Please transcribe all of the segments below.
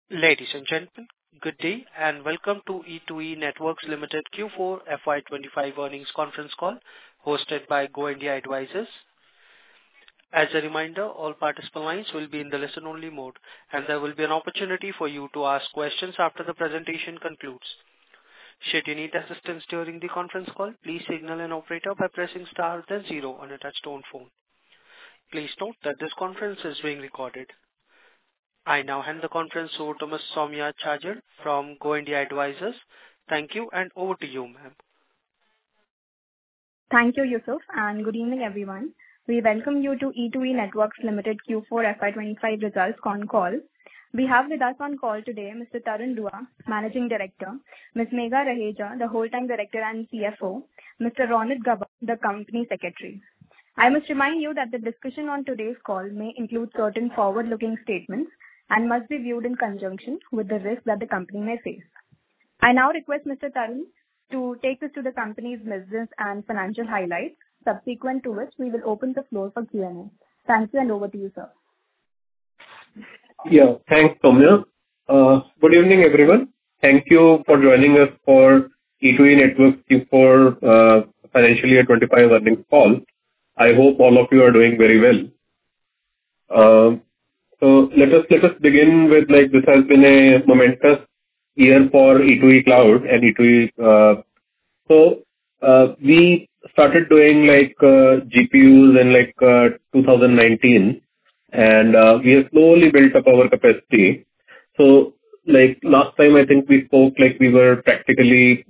Ladies and gentlemen, good day and welcome to E2E Networks Limited Q4 FY25 earnings conference call hosted by Go India Advisors. As a reminder, all participant lines will be in the listen-only mode, and there will be an opportunity for you to ask questions after the presentation concludes. Should you need assistance during the conference call, please signal an operator by pressing star then zero on a touch-tone phone. Please note that this conference is being recorded. I now hand the conference over to Ms. Soumya Chajal from Go India Advisors. Thank you, and over to you, ma'am. Thank you, Yusuf, and good evening, everyone. We welcome you to E2E Networks Limited Q4 FY25 results con call. We have with us on call today Mr. Tarun Dua, Managing Director, Ms. Megha Raheja, the Whole-Time Director and CFO, Mr. Ronit Gaba, the Company Secretary. I must remind you that the discussion on today's call may include certain forward-looking statements and must be viewed in conjunction with the risk that the company may face. I now request Mr. Tarun to take us to the company's business and financial highlights, subsequent to which we will open the floor for Q&A. Thank you, and over to you, sir. Yeah, thanks, Soumya. Good evening, everyone. Thank you for joining us for E2E Networks Q4 financial year 25 earnings call. I hope all of you are doing very well. So let us begin with, this has been a momentous year for E2E Cloud and E2E. We started doing GPUs in 2019, and we have slowly built up our capacity. So last time I think we spoke, we were practically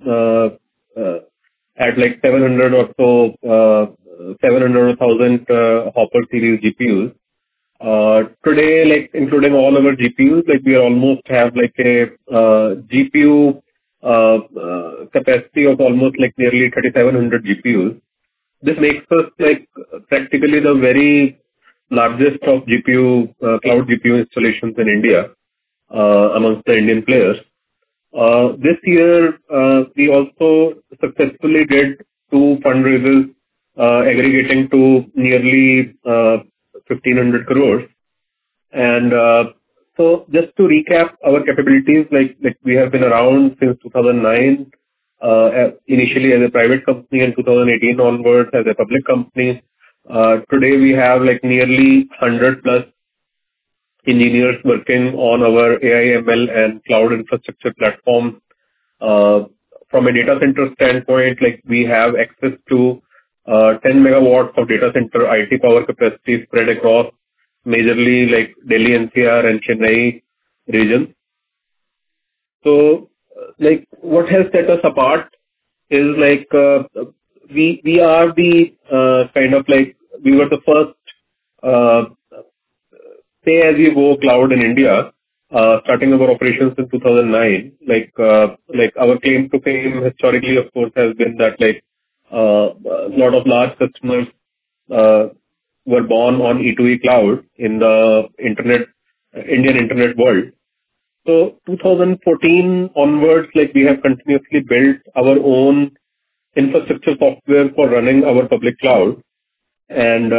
at 700 or so, 700 or 1,000 Hopper series GPUs. Today, including all our GPUs, we almost have a GPU capacity of almost nearly 3,700 GPUs. This makes us practically the very largest of GPU cloud GPU installations in India amongst the Indian players. This year, we also successfully did two fundraisers aggregating to nearly 1,500 crores. And so just to recap our capabilities, we have been around since 2009, initially as a private company, and 2018 onwards as a public company. Today we have nearly 100 plus engineers working on our AI, ML and cloud infrastructure platform. From a data center standpoint, we have access to 10 megawatts of data center IT power capacity spread across majorly Delhi NCR and Chennai region. So what has set us apart is we are the we were the first pay as you go cloud in India, starting our operations in 2009. Our claim to fame historically, of course, has been that a lot of large customers were born on E2E Cloud in the Indian internet world. So 2014 onwards, we have continuously built our own infrastructure software for running our public cloud. And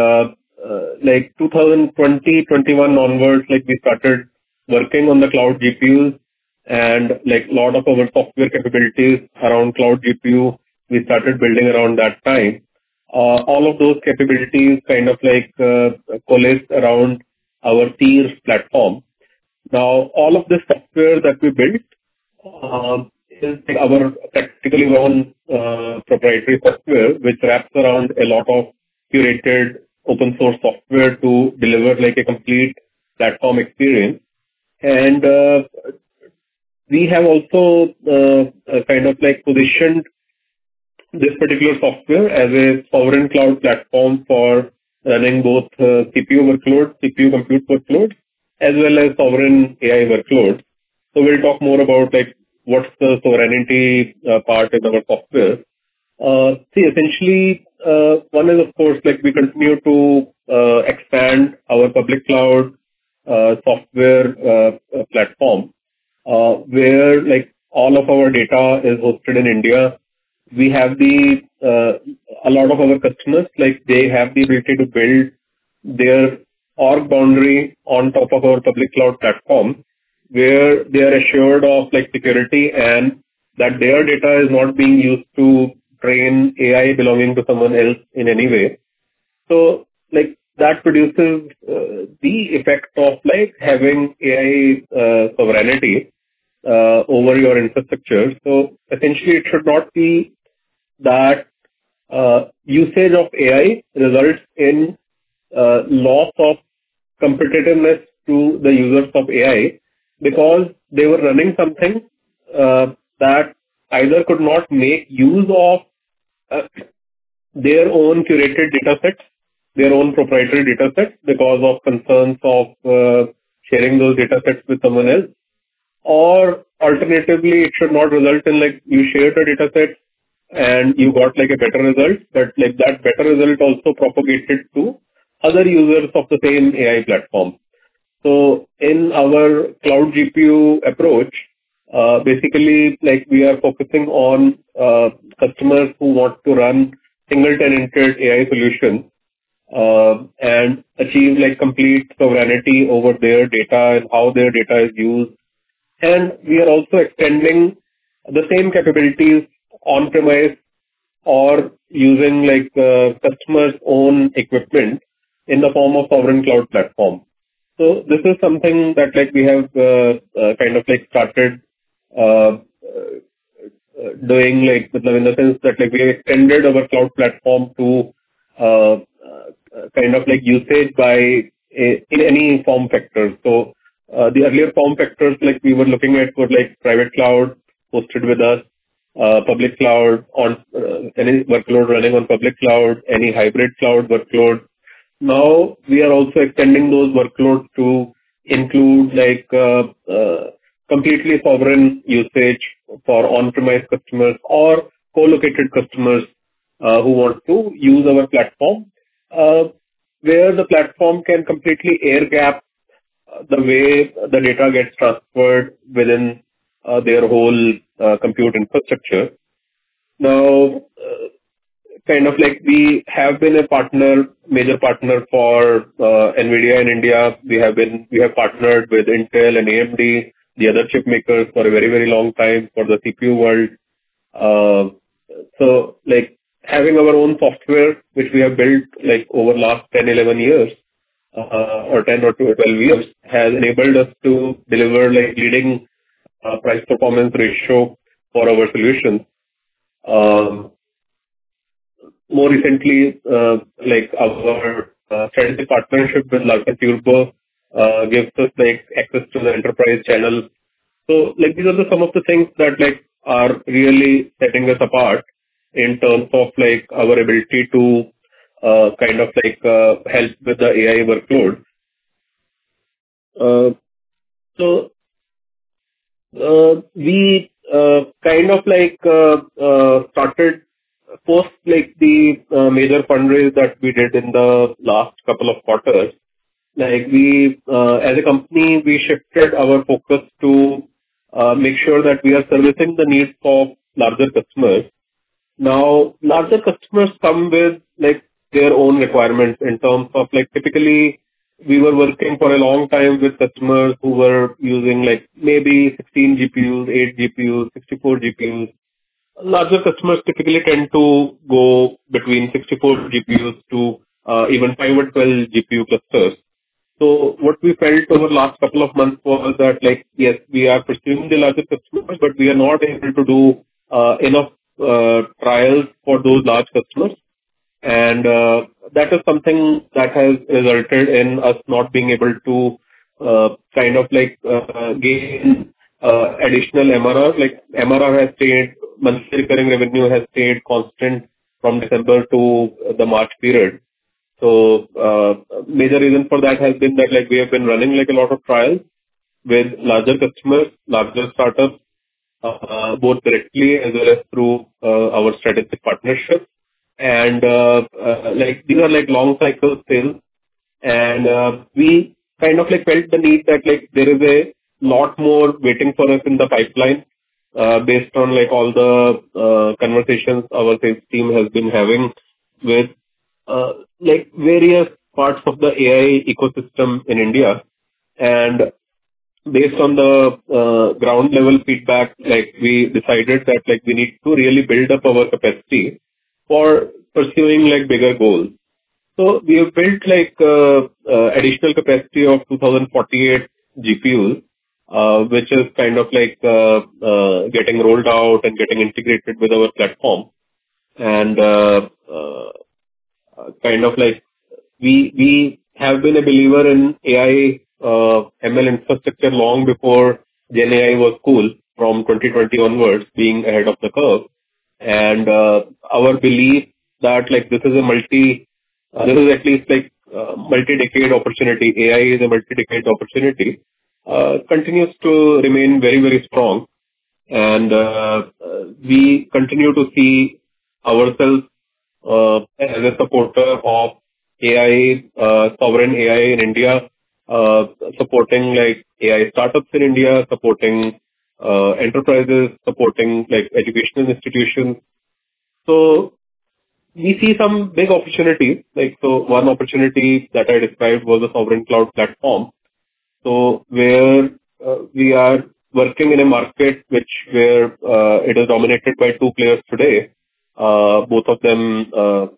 2020-21 onwards, we started working on the cloud GPUs, and lot of our software capabilities around cloud GPU we started building around that time. All of those capabilities coalesced around our Seers platform. Now, all of this software that we built is our practically own proprietary software, which wraps around a lot of curated open source software to deliver a complete platform experience. And we have also positioned this particular software as a sovereign cloud platform for running both CPU workloads, CPU compute workloads, as well as sovereign AI workloads. So we'll talk more about what's the sovereignty part in our software. Essentially, one is, of course, we continue to expand our public cloud software platform, where all of our data is hosted in India. We have a lot of our customers, they have the ability to build their org boundary on top of our public cloud platform, where they are assured of like security and that their data is not being used to train AI belonging to someone else in any way. So like that produces the effect of like having AI sovereignty over your infrastructure. So essentially, it should not be that usage of AI results in loss of competitiveness to the users of AI because they were running something that either could not make use of uh, their own curated data sets, their own proprietary data sets because of concerns of sharing those data sets with someone else, or alternatively, it should not result in like you shared a data set and you got like a better result, but like that better result also propagated to other users of the same AI platform. So in our cloud GPU approach, basically like we are focusing on customers who want to run single tenanted AI solutions and achieve like complete sovereignty over their data and how their data is used. And we are also extending the same capabilities on-premise or using like customers' own equipment in the form of sovereign cloud platform. So this is something that like we have kind of like started doing like in the sense that like we have extended our cloud platform to kind of like usage by in any form factor. So the earlier form factors like we were looking at were like private cloud hosted with us, public cloud on any workload running on public cloud, any hybrid cloud workload. Now we are also extending those workloads to include like completely sovereign usage for on-premise customers or co-located customers who want to use our platform, where the platform can completely air gap the way the data gets transferred within their whole compute infrastructure. Now, kind of like we have been a partner, major partner for NVIDIA in India. We have partnered with Intel and AMD, the other chip makers for a very, very long time for the CPU world. So like having our own software, which we have built like over last 10, 11 years, or 10 or 12 years, has enabled us to deliver like leading price performance ratio for our solutions. More recently, like our strategic partnership with Larsen Turbo gives us like access to the enterprise channel. So like these are some of the things that like are really setting us apart in terms of like our ability to kind of like help with the AI workload. So we kind of like started post like the major fundraise that we did in the last couple of quarters. Like we, as a company, we shifted our focus to make sure that we are servicing the needs of larger customers. Now, larger customers come with like their own requirements in terms of like typically we were working for a long time with customers who were using like maybe 16 GPUs, 8 GPUs, 64 GPUs. Larger customers typically tend to go between 64 GPUs to even 5 or 12 GPU clusters. So what we felt over the last couple of months was that like, yes, we are pursuing the larger customers, but we are not able to do enough trials for those large customers. And that is something that has resulted in us not being able to kind of like gain additional MRR. Like MRR has stayed, monthly recurring revenue has stayed constant from December to the March period. So major reason for that has been that like we have been running like a lot of trials with larger customers, larger startups, both directly as well as through our strategic partnerships. And like these are like long cycle sales, and we kind of like felt the need that like there is a lot more waiting for us in the pipeline, based on like all the conversations our sales team has been having with like various parts of the AI ecosystem in India. And based on the ground level feedback, like we decided that like we need to really build up our capacity for pursuing like bigger goals. So we have built like additional capacity of 2048 GPUs, which is kind of like getting rolled out and getting integrated with our platform. And kind of like we have been a believer in AI ML infrastructure long before Gen AI was cool from 2020 onwards, being ahead of the curve. And our belief that like this is this is at least like multi-decade opportunity. AI is a multi-decade opportunity. Continues to remain very, very strong. And we continue to see ourselves as a supporter of AI, sovereign AI in India, supporting like AI startups in India, supporting enterprises, supporting like educational institutions. So we see some big opportunities. Like, so one opportunity that I described was a sovereign cloud platform. So where we are working in a market where it is dominated by two players today. Both of them,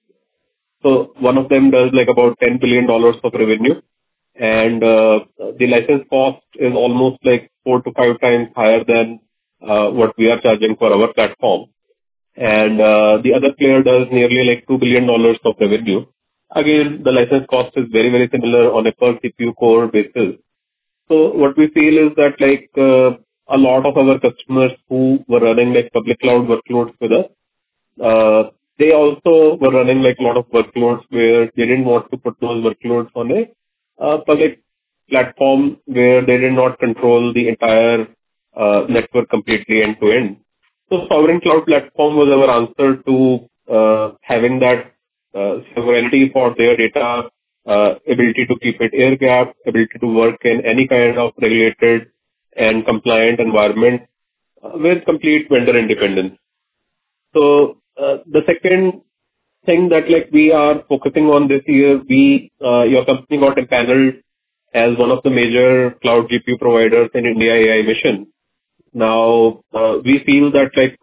so one of them does like about $10 billion of revenue, and the license cost is almost like 4 to 5 times higher than what we are charging for our platform. And the other player does nearly like $2 billion of revenue. Again, the license cost is very, very similar on a per CPU core basis. So what we feel is that like a lot of our customers who were running like public cloud workloads with us, they also were running like a lot of workloads where they didn't want to put those workloads on a public platform where they did not control the entire network completely end to end. So sovereign cloud platform was our answer to having that sovereignty for their data, ability to keep it air gapped, ability to work in any kind of regulated and compliant environment with complete vendor independence. So the second thing that like we are focusing on this year, your company got empaneled as one of the major cloud GPU providers in India AI Mission. Now we feel that like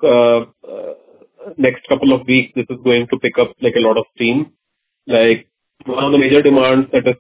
next couple of weeks this is going to pick up like a lot of steam. Like one of the major demands that is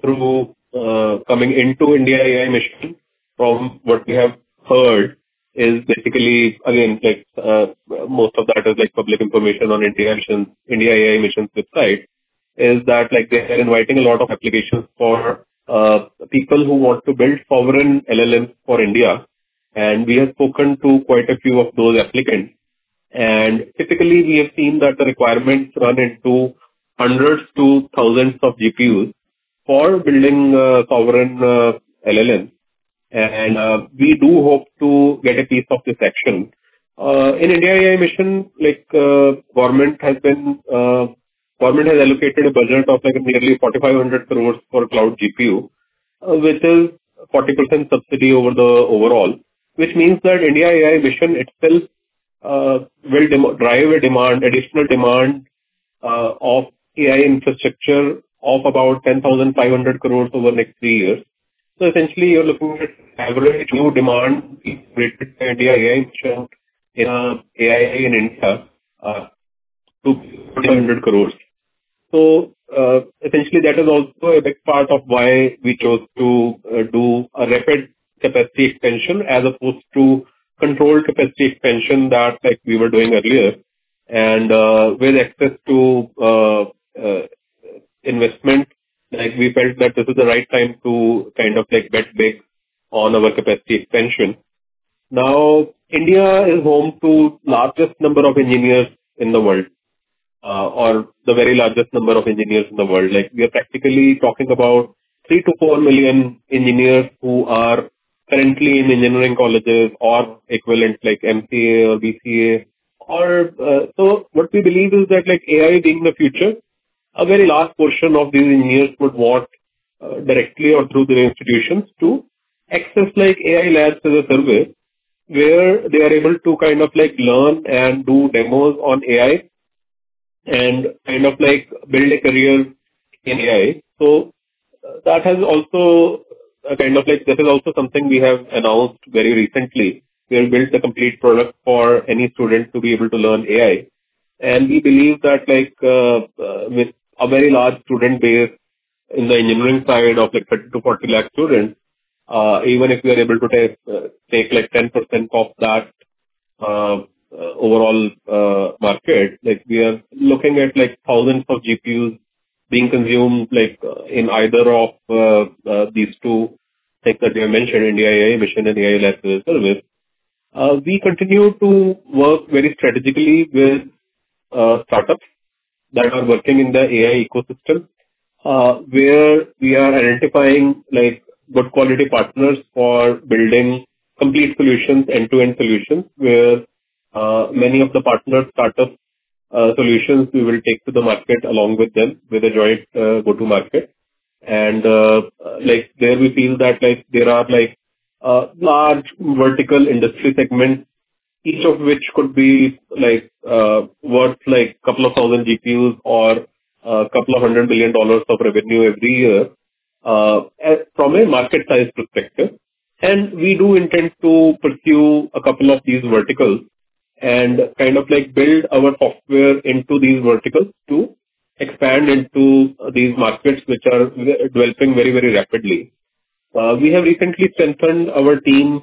coming into India AI Mission, from what we have heard, is basically, again, like most of that is like public information on India AI Mission's website, is that like they are inviting a lot of applications for people who want to build sovereign LLMs for India. And we have spoken to quite a few of those applicants. And typically we have seen that the requirements run into hundreds to thousands of GPUs for building sovereign LLMs. And we do hope to get a piece of this action. In India AI Mission, like government has allocated a budget of like nearly 4,500 crores for cloud GPU, which is 40% subsidy over the overall, which means that India AI Mission itself will drive additional demand of AI infrastructure of about 10,500 crores over the next 3 years. So essentially, you're looking at average new demand related to India AI Mission in AI in India to 4,500 crores. So essentially, that is also a big part of why we chose to do a rapid capacity expansion as opposed to controlled capacity expansion that like we were doing earlier. And with access to investment, like we felt that this is the right time to kind of like bet big on our capacity expansion. Now, India is home to largest number of engineers in the world, or the very largest number of engineers in the world. Like we are practically talking about 3 to 4 million engineers who are currently in engineering colleges or equivalent like MCA or BCA. Or so what we believe is that like AI being the future, a very large portion of these engineers would want directly or through their institutions to access like AI labs as a service where they are able to kind of like learn and do demos on AI and kind of like build a career in AI. So that has also kind of like this is also something we have announced very recently. We have built a complete product for any student to be able to learn AI. And we believe that with a very large student base in the engineering side of like 30 to 40 lakh students, even if we are able to take like 10% of that overall market, like we are looking at like thousands of GPUs being consumed in either of these two things that we have mentioned, India AI Mission and AI Lab as a Service. We continue to work very strategically with startups that are working in the AI ecosystem, where we are identifying like good quality partners for building complete solutions, end-to-end solutions, where many of the partner startup solutions we will take to the market along with them with a joint go-to-market. And there we feel that there are large vertical industry segments, each of which could be worth couple of thousand GPUs or a couple of $100 billion of revenue every year from a market size perspective. And we do intend to pursue a couple of these verticals and kind of build our software into these verticals to expand into these markets which are developing very, very rapidly. We have recently strengthened our team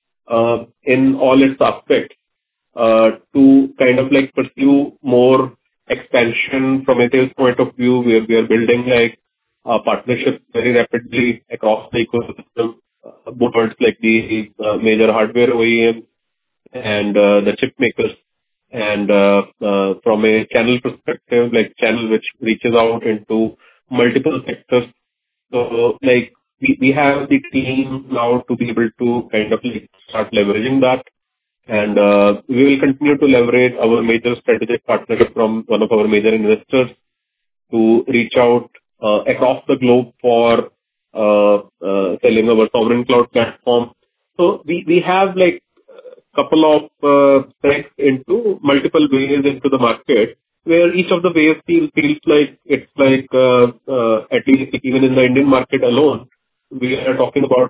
in all its aspects to kind of pursue more expansion from a sales point of view, where we are building partnerships very rapidly across the ecosystem, both towards the major hardware OEM and the chip makers. And from a channel perspective, channel which reaches out into multiple sectors. So we have the team now to be able to kind of start leveraging that. And we will continue to leverage our major strategic partnership from one of our major investors to reach out across the globe for selling our sovereign cloud platform. So we have couple of threads into multiple ways into the market, where each of the ways feels like it's at least even in the Indian market alone, we are talking about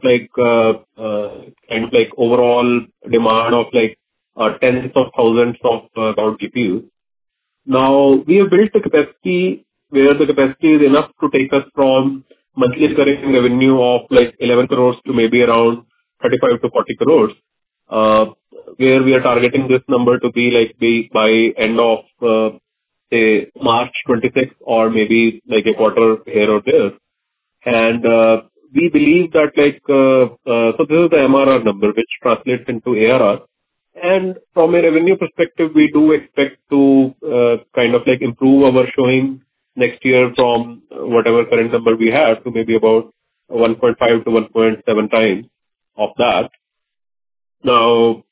kind of overall demand of tens of thousands of cloud GPUs. Now we have built a capacity where the capacity is enough to take us from monthly recurring revenue of 11 crores to maybe around 35 to 40 crores. Where we are targeting this number to be by end of say March 26 or maybe a quarter here or there. And we believe that so this is the MRR number which translates into ARR. And from a revenue perspective, we do expect to kind of improve our showing next year from whatever current number we have to maybe about 1.5 to 1.7 times of that. Now,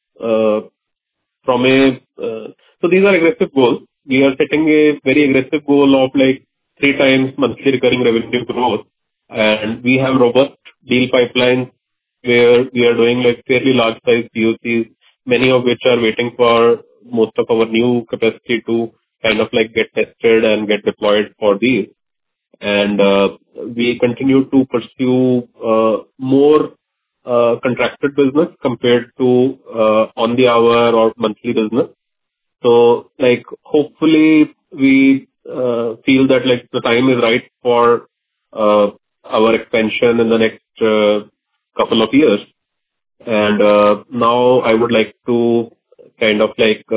from a so these are aggressive goals. We are setting a very aggressive goal of 3 times monthly recurring revenue growth, and we have robust deal pipelines where we are doing fairly large size POCs, many of which are waiting for most of our new capacity to kind of get tested and get deployed for these. And we continue to pursue more contracted business compared to on the hour or monthly business. So hopefully we feel that the time is right for our expansion in the next couple of years. And now I would like to kind of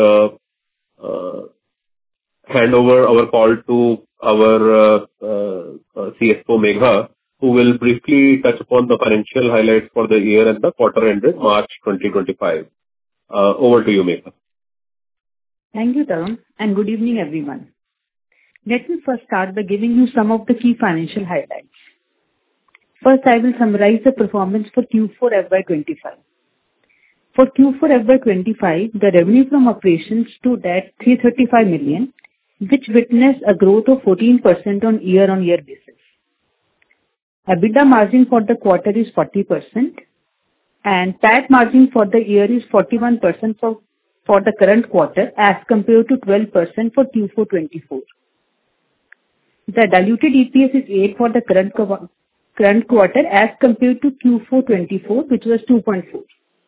hand over our call to our CFO Megha, who will briefly touch upon the financial highlights for the year and the quarter ended March 2025. Over to you, Megha. Thank you, Tarun, and good evening, everyone. Let me first start by giving you some of the key financial highlights. First, I will summarize the performance for Q4 FY25. For Q4 FY25, the revenue from operations stood at 335 million, which witnessed a growth of 14% on year-on-year basis. EBITDA margin for the quarter is 40%, and PAT margin for the year is 41% for the current quarter as compared to 12% for Q4 24. The diluted EPS is 8 for the current current quarter as compared to Q4 24, which was 2.4.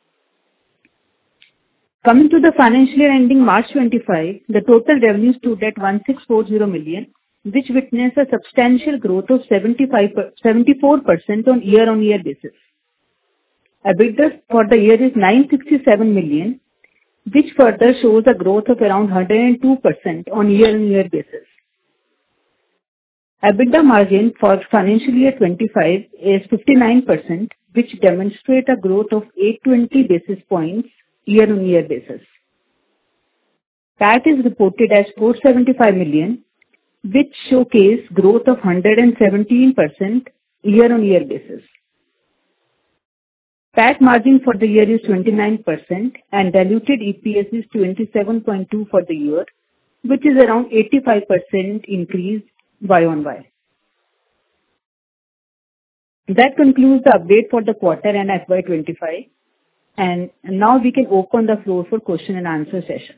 Coming to the financial year ending March 25, the total revenue stood at 1,640 million, which witnessed a substantial growth of 74% on year-on-year basis. EBITDA for the year is 967 million, which further shows a growth of around 102% on year-on-year basis. EBITDA margin for financial year 25 is 59%, which demonstrates a growth of 820 basis points year-on-year basis. PAT is reported as 475 million, which showcase growth of 117% year-on-year basis. PAT margin for the year is 29% and diluted EPS is 27.2 for the year, which is around 85% increase Y-on-Y. That concludes the update for the quarter and FY25. And now we can open the floor for question and answer session.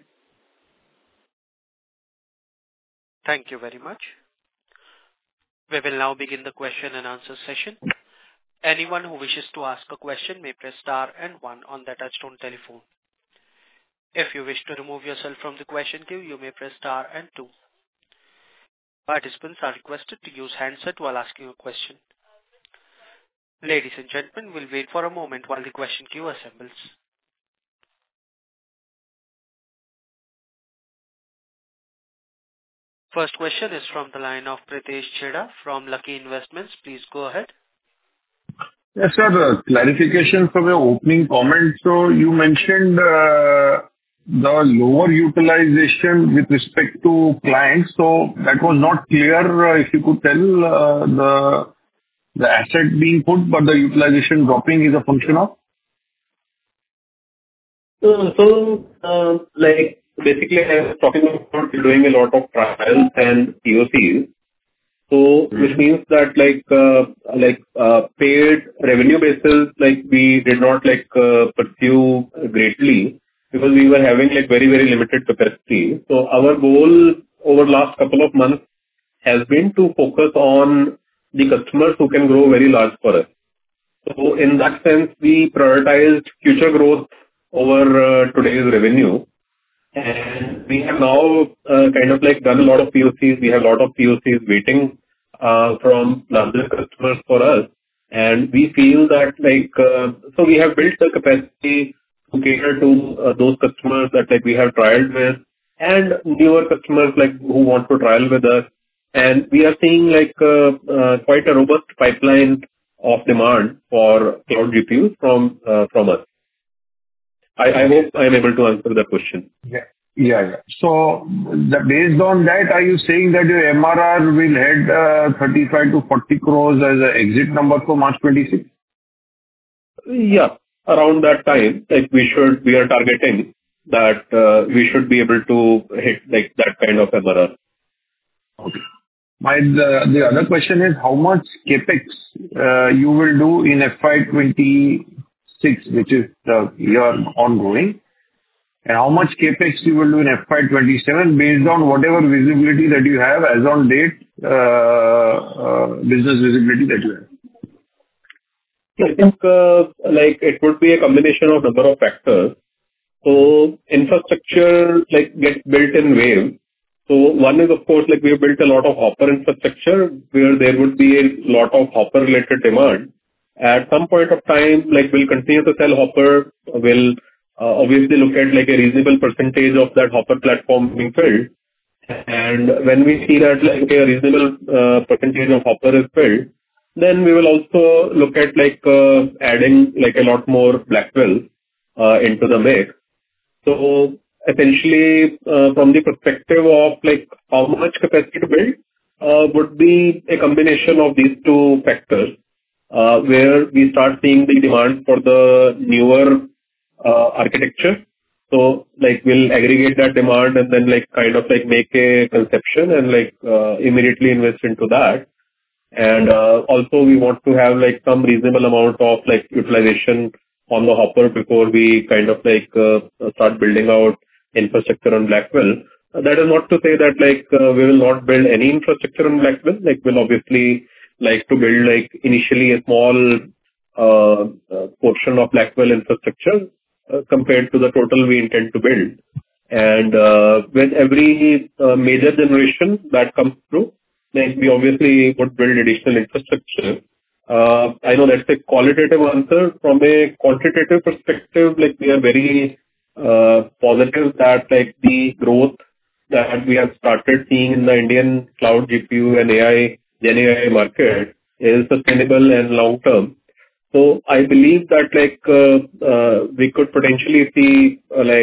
Thank you very much. We will now begin the question and answer session. Anyone who wishes to ask a question may press star and 1 on the touchtone telephone. If you wish to remove yourself from the question queue, you may press star and 2. Participants are requested to use handset while asking a question. Ladies and gentlemen, we'll wait for a moment while the question queue assembles. First question is from the line of Pritesh Chheda from Lucky Investments. Please go ahead. Yes, sir. Clarification from your opening comment. So you mentioned the lower utilization with respect to clients. So that was not clear. If you could tell the asset being put, but the utilization dropping is a function of? Like basically I was talking about doing a lot of trials and POCs. So which means that paid revenue basis, like we did not pursue greatly because we were having very, very limited capacity. So our goal over last couple of months has been to focus on the customers who can grow very large for us. So in that sense, we prioritized future growth over today's revenue. And we have now done a lot of POCs. We have a lot of POCs waiting from larger customers for us. And we feel that so we have built the capacity to cater to those customers that we have trialed with and newer customers who want to trial with us. And we are seeing quite a robust pipeline of demand for cloud GPUs from us. I hope I am able to answer that question. Yeah. So based on that, are you saying that your MRR will head 35 to 40 crores as an exit number for March 26? Yeah, around that time, we are targeting that we should be able to hit that kind of MRR. Okay. The other question is how much CapEx you will do in FY26, which is the year ongoing, and how much CapEx you will do in FY27 based on whatever visibility that you have as on date, business visibility that you have. I think it would be a combination of number of factors. So infrastructure gets built in waves. So one is, of course, we have built a lot of Hopper infrastructure where there would be a lot of Hopper related demand. At some point of time, we'll continue to sell Hopper. We'll obviously look at a reasonable percentage of that Hopper platform being filled. And when we see that a reasonable percentage of Hopper is filled, then we will also look at adding a lot more Blackwell into the mix. So essentially, from the perspective of how much capacity to build, would be a combination of these two factors, where we start seeing the demand for the newer architecture. So we'll aggregate that demand and then make a conception and immediately invest into that. And also we want to have some reasonable amount of utilization on the Hopper before we start building out infrastructure on Blackwell. That is not to say that we will not build any infrastructure on Blackwell. We'll obviously like to build like initially a small portion of Blackwell infrastructure compared to the total we intend to build. And with every major generation that comes through, like we obviously would build additional infrastructure. I know that's a qualitative answer. From a quantitative perspective, like we are very positive that like the growth that we have started seeing in the Indian cloud GPU and AI, Gen AI market is sustainable and long term. So I believe that like we could potentially see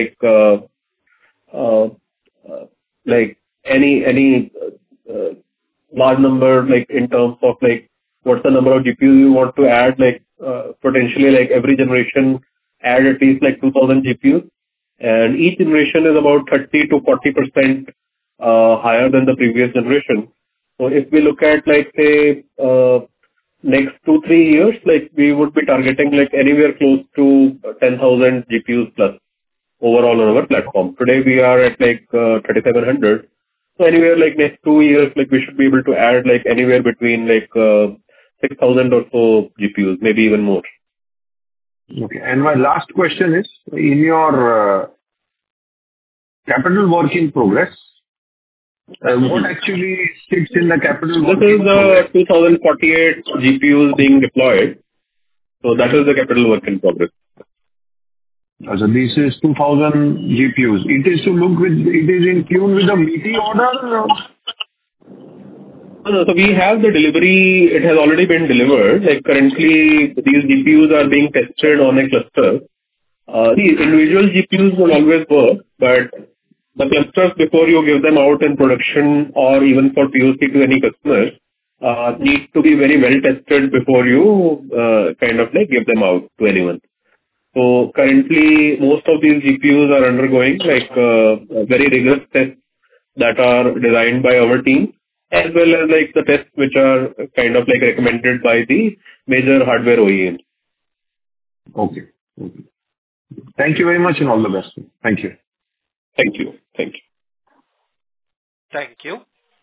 like any large number, like in terms of like what's the number of GPUs you want to add, like potentially like every generation add at least like 2000 GPUs, and each generation is about 30 to 40% higher than the previous generation. So if we look at like say next 2-3 years, like we would be targeting like anywhere close to 10,000 GPUs plus overall on our platform. Today we are at like 3,700. So anywhere like next 2 years, like we should be able to add like anywhere between like 6,000 or so GPUs, maybe even more. Okay. And my last question is, in your capital work in progress, what actually sits in the capital work This is in progress? 2048 GPUs being deployed. So that is the capital work in progress. So this is 2000 GPUs. It is in tune with the MIPI order? No, so we have the delivery. It has already been delivered. Like currently, these GPUs are being tested on a cluster. The individual GPUs will always work, but the clusters, before you give them out in production or even for POC to any customers, need to be very well tested before you kind of like give them out to anyone. So currently, most of these GPUs are undergoing like very rigorous tests that are designed by our team, as well as like the tests which are kind of like recommended by the major hardware OEMs. Okay. Thank you very much and all the best. Thank you. Thank you. Thank you. Thank you.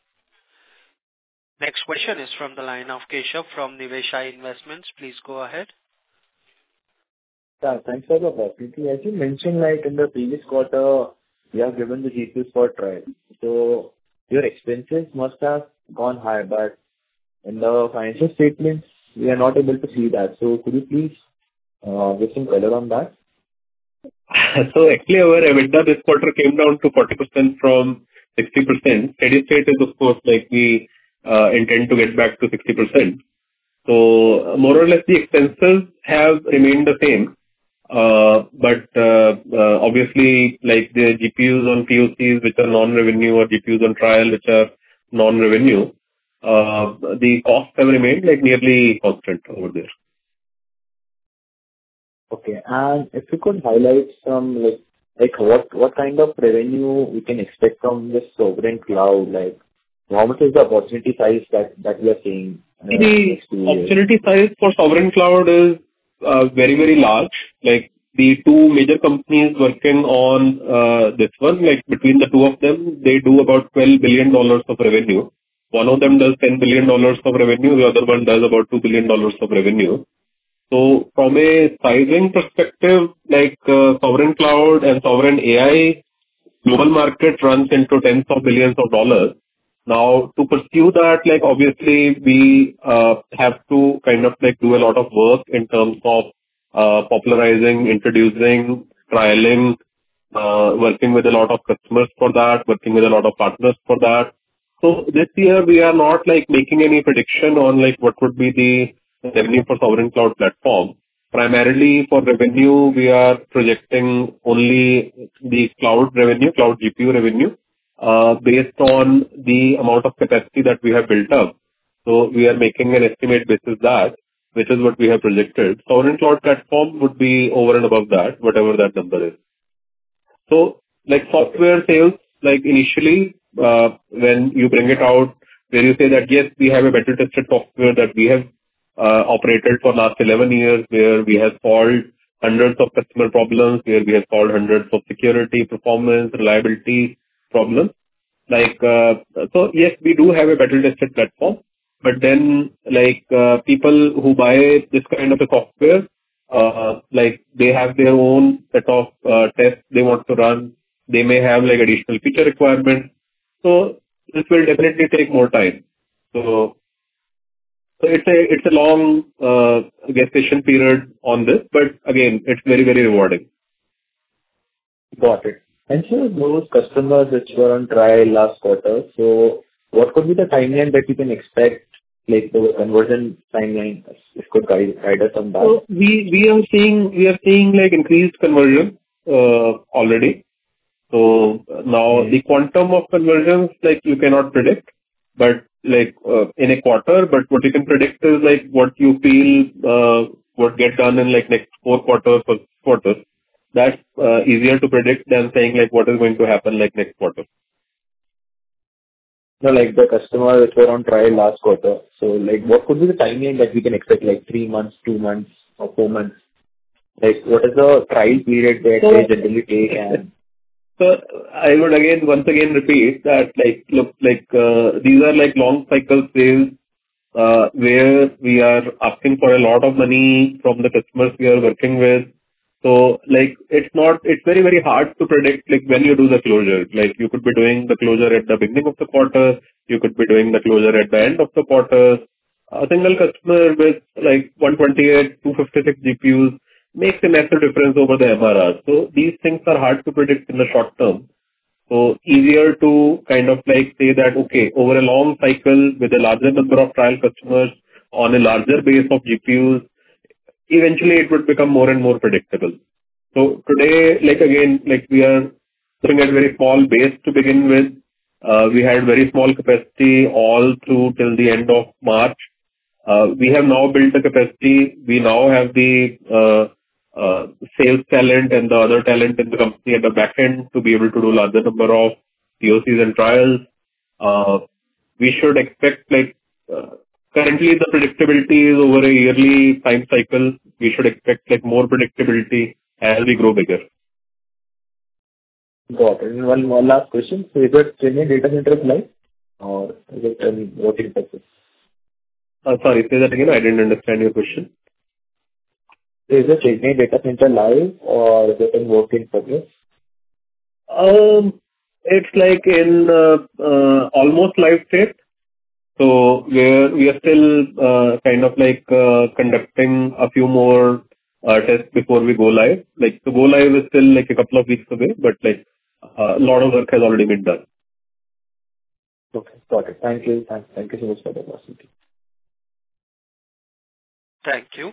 Next question is from the line of Keshav from Niveshaay Investments. Please go ahead. Yeah, thanks for the opportunity. As you mentioned, like in the previous quarter, you have given the GPUs for trial. So your expenses must have gone high, but in the financial statements, we are not able to see that. So could you please give some color on that? So actually, our EBITDA this quarter came down to 40% from 60%. Steady state is, of course, like we intend to get back to 60%. So more or less, the expenses have remained the same. But obviously, like the GPUs on POCs, which are non-revenue, or GPUs on trial, which are non-revenue, the costs have remained like nearly constant over there. Okay. And if you could highlight some like what kind of revenue we can expect from this sovereign cloud, like how much is the opportunity size that we are seeing? The opportunity size for sovereign cloud is very, very large. Like the two major companies working on this one, like between the two of them, they do about $12 billion of revenue. One of them does $10 billion of revenue. The other one does about $2 billion of revenue. So from a sizing perspective, like sovereign cloud and sovereign AI, global market runs into tens of billions of dollars. Now, to pursue that, like obviously we have to kind of like do a lot of work in terms of popularizing, introducing, trialing, working with a lot of customers for that, working with a lot of partners for that. So this year we are not like making any prediction on like what would be the revenue for sovereign cloud platform. Primarily for revenue, we are projecting only the cloud revenue, cloud GPU revenue, based on the amount of capacity that we have built up. So we are making an estimate basis that, which is what we have projected. Sovereign cloud platform would be over and above that, whatever that number is. So like software sales, like initially, when you bring it out, where you say that, yes, we have a better tested software that we have operated for last 11 years, where we have solved hundreds of customer problems, where we have solved hundreds of security, performance, reliability problems. Like, so yes, we do have a better tested platform, But then, like, people who buy this kind of a software, like, they have their own set of tests they want to run. They may have, like, additional feature requirements. So this will definitely take more time. So it's a long gestation period on this, but again, it's very, very rewarding. Got it. And so those customers which were on trial last quarter, so what could be the timeline that you can expect, like the conversion timeline, if you could guide us on that? So we are seeing like increased conversion already. So now the quantum of conversions, like, you cannot predict, but like in a quarter, but what you can predict is like what you feel would get done in like next 4 quarters or quarters. That's easier to predict than saying like what is going to happen like next quarter. No, like the customer which were on trial last quarter. So like what could be the timeline that we can expect, like 3 months, 2 months or 4 months? Like what is the trial period that they generally take? And so I would once again repeat that, like, look, like, these are like long cycle sales, where we are asking for a lot of money from the customers we are working with. So, like, it's very, very hard to predict, like, when you do the closure. Like, you could be doing the closure at the beginning of the quarter, you could be doing the closure at the end of the quarter. A single customer with, like, 128, 256 GPUs makes a massive difference over the MRR. So these things are hard to predict in the short term. So easier to kind of like say that, okay, over a long cycle with a larger number of trial customers on a larger base of GPUs, eventually it would become more and more predictable. So today, like, again, like, we are looking at very small base to begin with. We had very small capacity all through till the end of March. We have now built the capacity. We now have the sales talent and the other talent in the company at the back end to be able to do larger number of POCs and trials. We should expect, like, currently the predictability is over a yearly time cycle. We should expect, like, more predictability as we grow bigger. got it. And one last question. So is it Chennai data center live or is it in working process? Sorry, say that again. I didn't understand your question. Is the Chennai data center live or is it in working progress? It's like in almost live state. So we are still kind of like conducting a few more tests before we go live. Like, the go live is still like a couple of weeks away, but like a lot of work has already been done. Okay, got it. Thank you. Thank you so much for the opportunity. Thank you.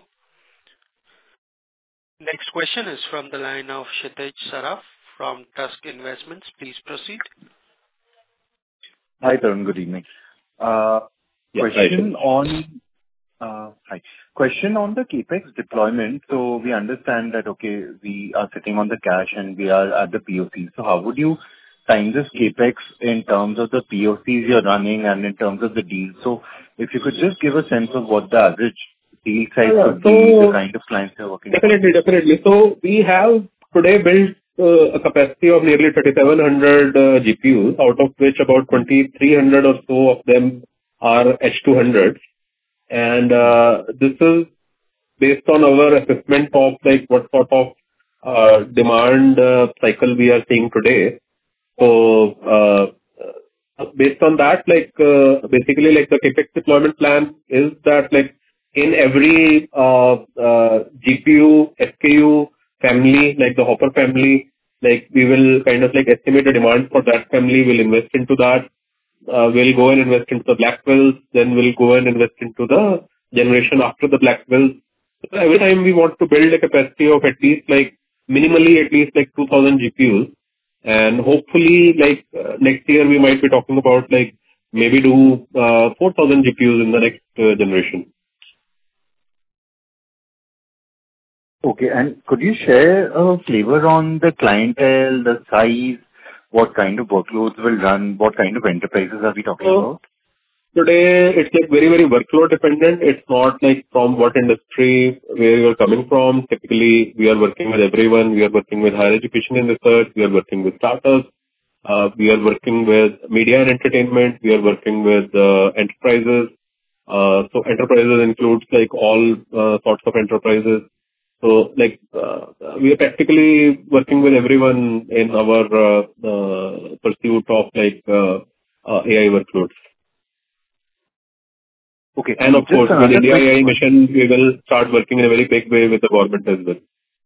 Next question is from the line of Kshitij Saraf from Tusk Investments. Please proceed. Hi, Tarun. Good evening. Question on the CapEx deployment. So we understand that, okay, we are sitting on the cash and we are at the POC. So how would you time this CapEx in terms of the POCs you're running and in terms of the deals? So if you could just give a sense of what the average deal size could be, the kind of clients you're working with. Definitely. So we have today built a capacity of nearly 3,700 GPUs, out of which about 2,300 or so of them are H200s. And this is based on our assessment of like what sort of demand cycle we are seeing today. So based on that, like, basically, like, the CapEx deployment plan is that, like, in every GPU SKU family, like the Hopper family, like, we will kind of like estimate the demand for that family. We'll invest into that. We'll go and invest into the Blackwells. Then we'll go and invest into the generation after the Blackwells. So every time we want to build a capacity of at least like minimally at least like 2,000 GPUs, and hopefully like next year we might be talking about like maybe do 4,000 GPUs in the next generation. Okay. And could you share a flavor on the clientele, the size, what kind of workloads will run, what kind of enterprises are we talking about? Today, it's like very, very workload dependent. It's not like from what industry where you're coming from. Typically, we are working with everyone. We are working with higher education and research. We are working with startups. We are working with media and entertainment. We are working with enterprises. So enterprises includes like all sorts of enterprises. So like we are practically working with everyone in our pursuit of like AI workloads. Okay. And of course, with India AI mission, we will start working in a very big way with the government as well.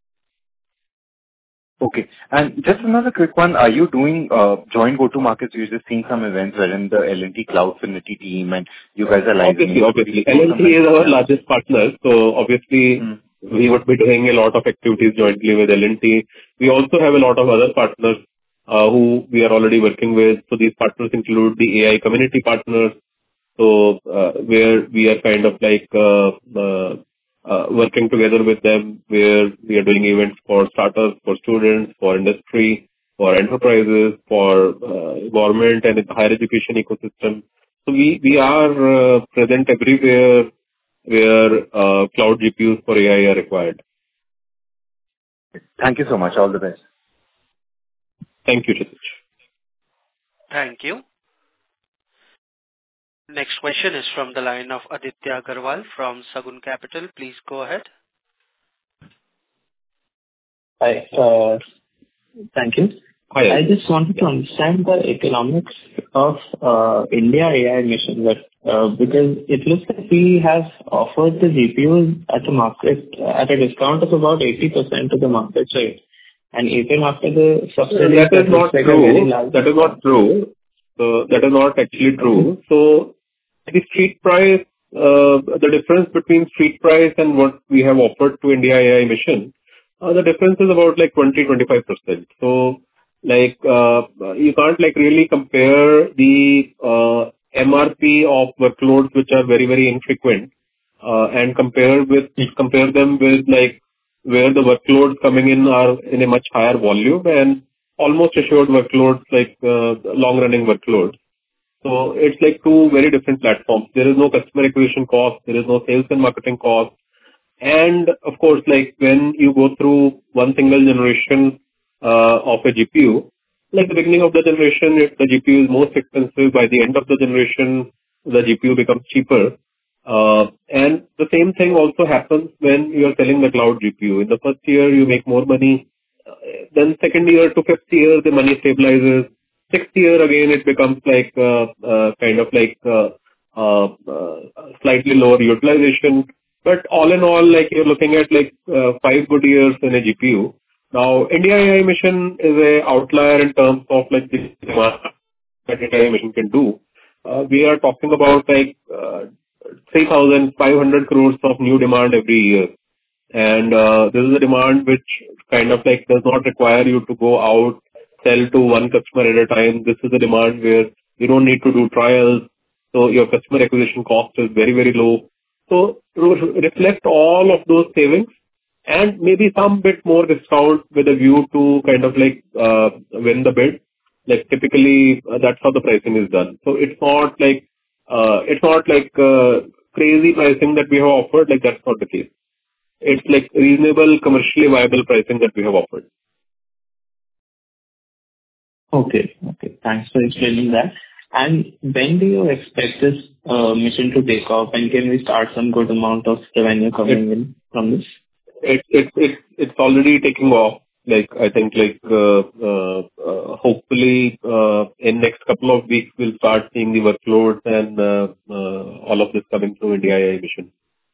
Okay. And just another quick one. Are you doing joint go-to-markets? You're just seeing some events wherein the L&T Cloudfinity team and you guys are live. Obviously. L&T is our largest partner. So obviously, we would be doing a lot of activities jointly with L&T. We also have a lot of other partners who we are already working with. So these partners include the AI community partners. So where we are kind of like working together with them, where we are doing events for startups, for students, for industry, for enterprises, for government and higher education ecosystem. So we are present everywhere where cloud GPUs for AI are required. Thank you so much. All the best. Thank you, Kshitij. Thank you. Next question is from the line of Aditya Agarwal from Sagun Capital. Please go ahead. Hi. Thank you. Hi. I just wanted to understand the economics of India AI mission, because it looks like we have offered the GPUs at the market at a discount of about 80% of the market rate. And even after the subsidy, that is not true. That is not true. So that is not actually true. So the street price, the difference between street price and what we have offered to India AI mission, the difference is about like 20-25%. So like you can't like really compare the MRP of workloads which are very, very infrequent and compare them with like where the workloads coming in are in a much higher volume and almost assured workloads like long running workloads. So it's like two very different platforms. There is no customer acquisition cost. There is no sales and marketing cost. And of course, like when you go through one single generation of a GPU, like the beginning of the generation, if the GPU is most expensive, by the end of the generation, the GPU becomes cheaper. And the same thing also happens when you are selling the cloud GPU. In the first year, you make more money. Then second year to fifth year, the money stabilizes. Sixth year again, it becomes like kind of like slightly lower utilization. But all in all, like you're looking at like 5 good years in a GPU. Now, India AI mission is a outlier in terms of like the demand that India AI mission can do. We are talking about like 3,500 crores of new demand every year. And this is a demand which kind of like does not require you to go out, sell to one customer at a time. This is a demand where you don't need to do trials. So your customer acquisition cost is very, very low. So reflect all of those savings and maybe some bit more discount with a view to kind of like win the bid. Like typically that's how the pricing is done. So it's not like crazy pricing that we have offered. Like that's not the case. It's like reasonable, commercially viable pricing that we have offered. Okay. Thanks for explaining that. And when do you expect this mission to take off, and can we start some good amount of revenue coming in from this? It's already taking off. Like I think like hopefully in next couple of weeks we'll start seeing the workloads and all of this coming through India AI mission.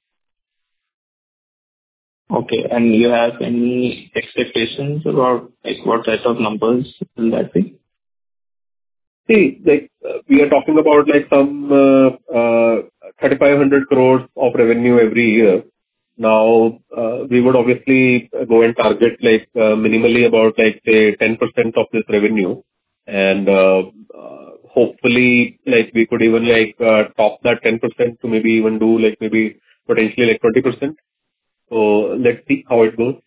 Okay. And you have any expectations about like what type of numbers will that be? See, like we are talking about like some 3,500 crores of revenue every year. Now we would obviously go and target like minimally about like say 10% of this revenue, and hopefully like we could even like top that 10% to maybe even do like maybe potentially like 20%. So let's see how it goes.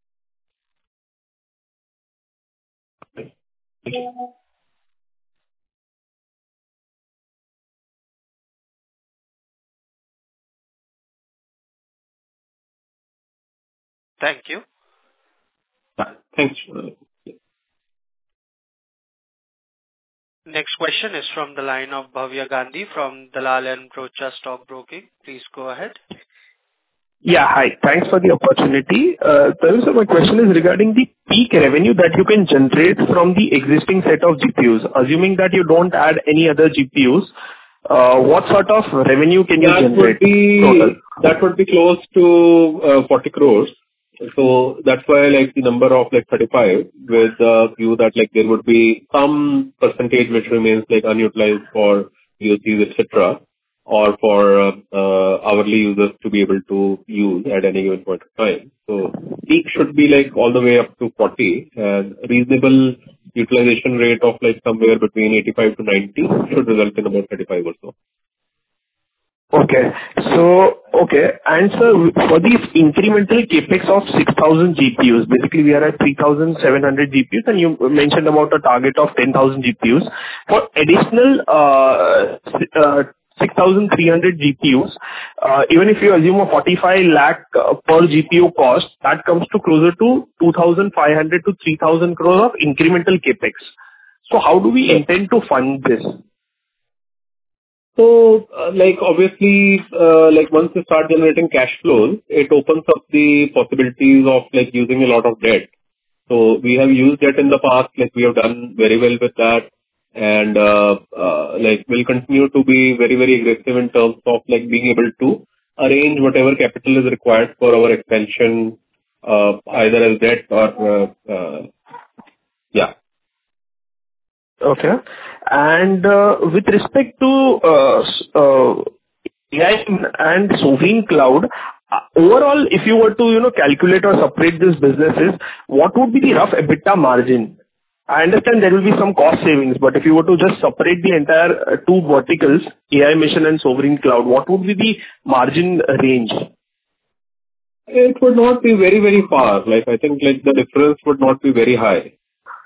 Thank you. Thanks. Next question is from the line of Bhavya Gandhi from Dalal and Broacha Stock Broking. Please go ahead. Yeah, hi. Thanks for the opportunity. So my question is regarding the peak revenue that you can generate from the existing set of GPUs. Assuming that you don't add any other GPUs, what sort of revenue can you generate total? That would be close to 40 crores. So that's why like the number of like 35 with the view that like there would be some percentage which remains like unutilized for POCs, etc., or for hourly users to be able to use at any given point of time. So peak should be like all the way up to 40, and reasonable utilization rate of like somewhere between 85 to 90 should result in about 35 or so. Okay. And so for these incremental capex of 6,000 GPUs, basically we are at 3,700 GPUs, and you mentioned about a target of 10,000 GPUs. For additional 6,300 GPUs, even if you assume a 45 lakh per GPU cost, that comes to closer to 2,500 to 3,000 crore of incremental capex. So how do we intend to fund this? So, like obviously, like once you start generating cash flows, it opens up the possibilities of like using a lot of debt. So we have used debt in the past, like we have done very well with that, and like we'll continue to be very, very aggressive in terms of like being able to arrange whatever capital is required for our expansion, either as debt or yeah. Okay. And with respect to AI and sovereign cloud, overall, if you were to calculate or separate these businesses, what would be the rough EBITDA margin? I understand there will be some cost savings, but if you were to just separate the entire two verticals, AI mission and sovereign cloud, what would be the margin range? It would not be very, very far. Like I think like the difference would not be very high.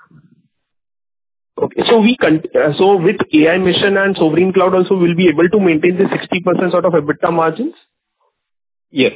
Okay. So with AI mission and sovereign cloud also, we'll be able to maintain the 60% sort of EBITDA margins? Yes.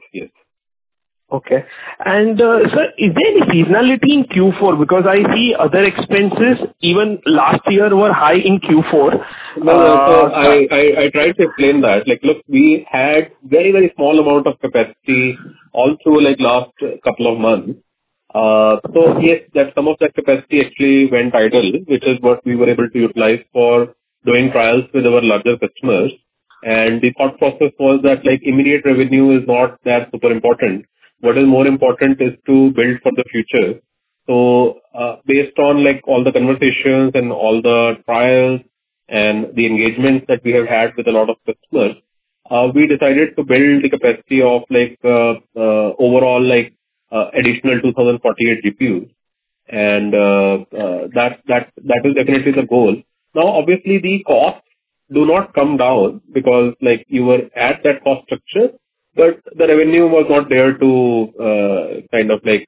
Okay. And sir, is there any seasonality in Q4? Because I see other expenses even last year were high in Q4. So I tried to explain that. Like, look, we had very, very small amount of capacity all through like last couple of months. So yes, that some of that capacity actually went idle, which is what we were able to utilize for doing trials with our larger customers. And the thought process was that like immediate revenue is not that super important. What is more important is to build for the future. So based on like all the conversations and all the trials and the engagements that we have had with a lot of customers, we decided to build the capacity of like overall like additional 2048 GPUs, and that is definitely the goal. Now, obviously, the costs do not come down because like you were at that cost structure, but the revenue was not there to kind of like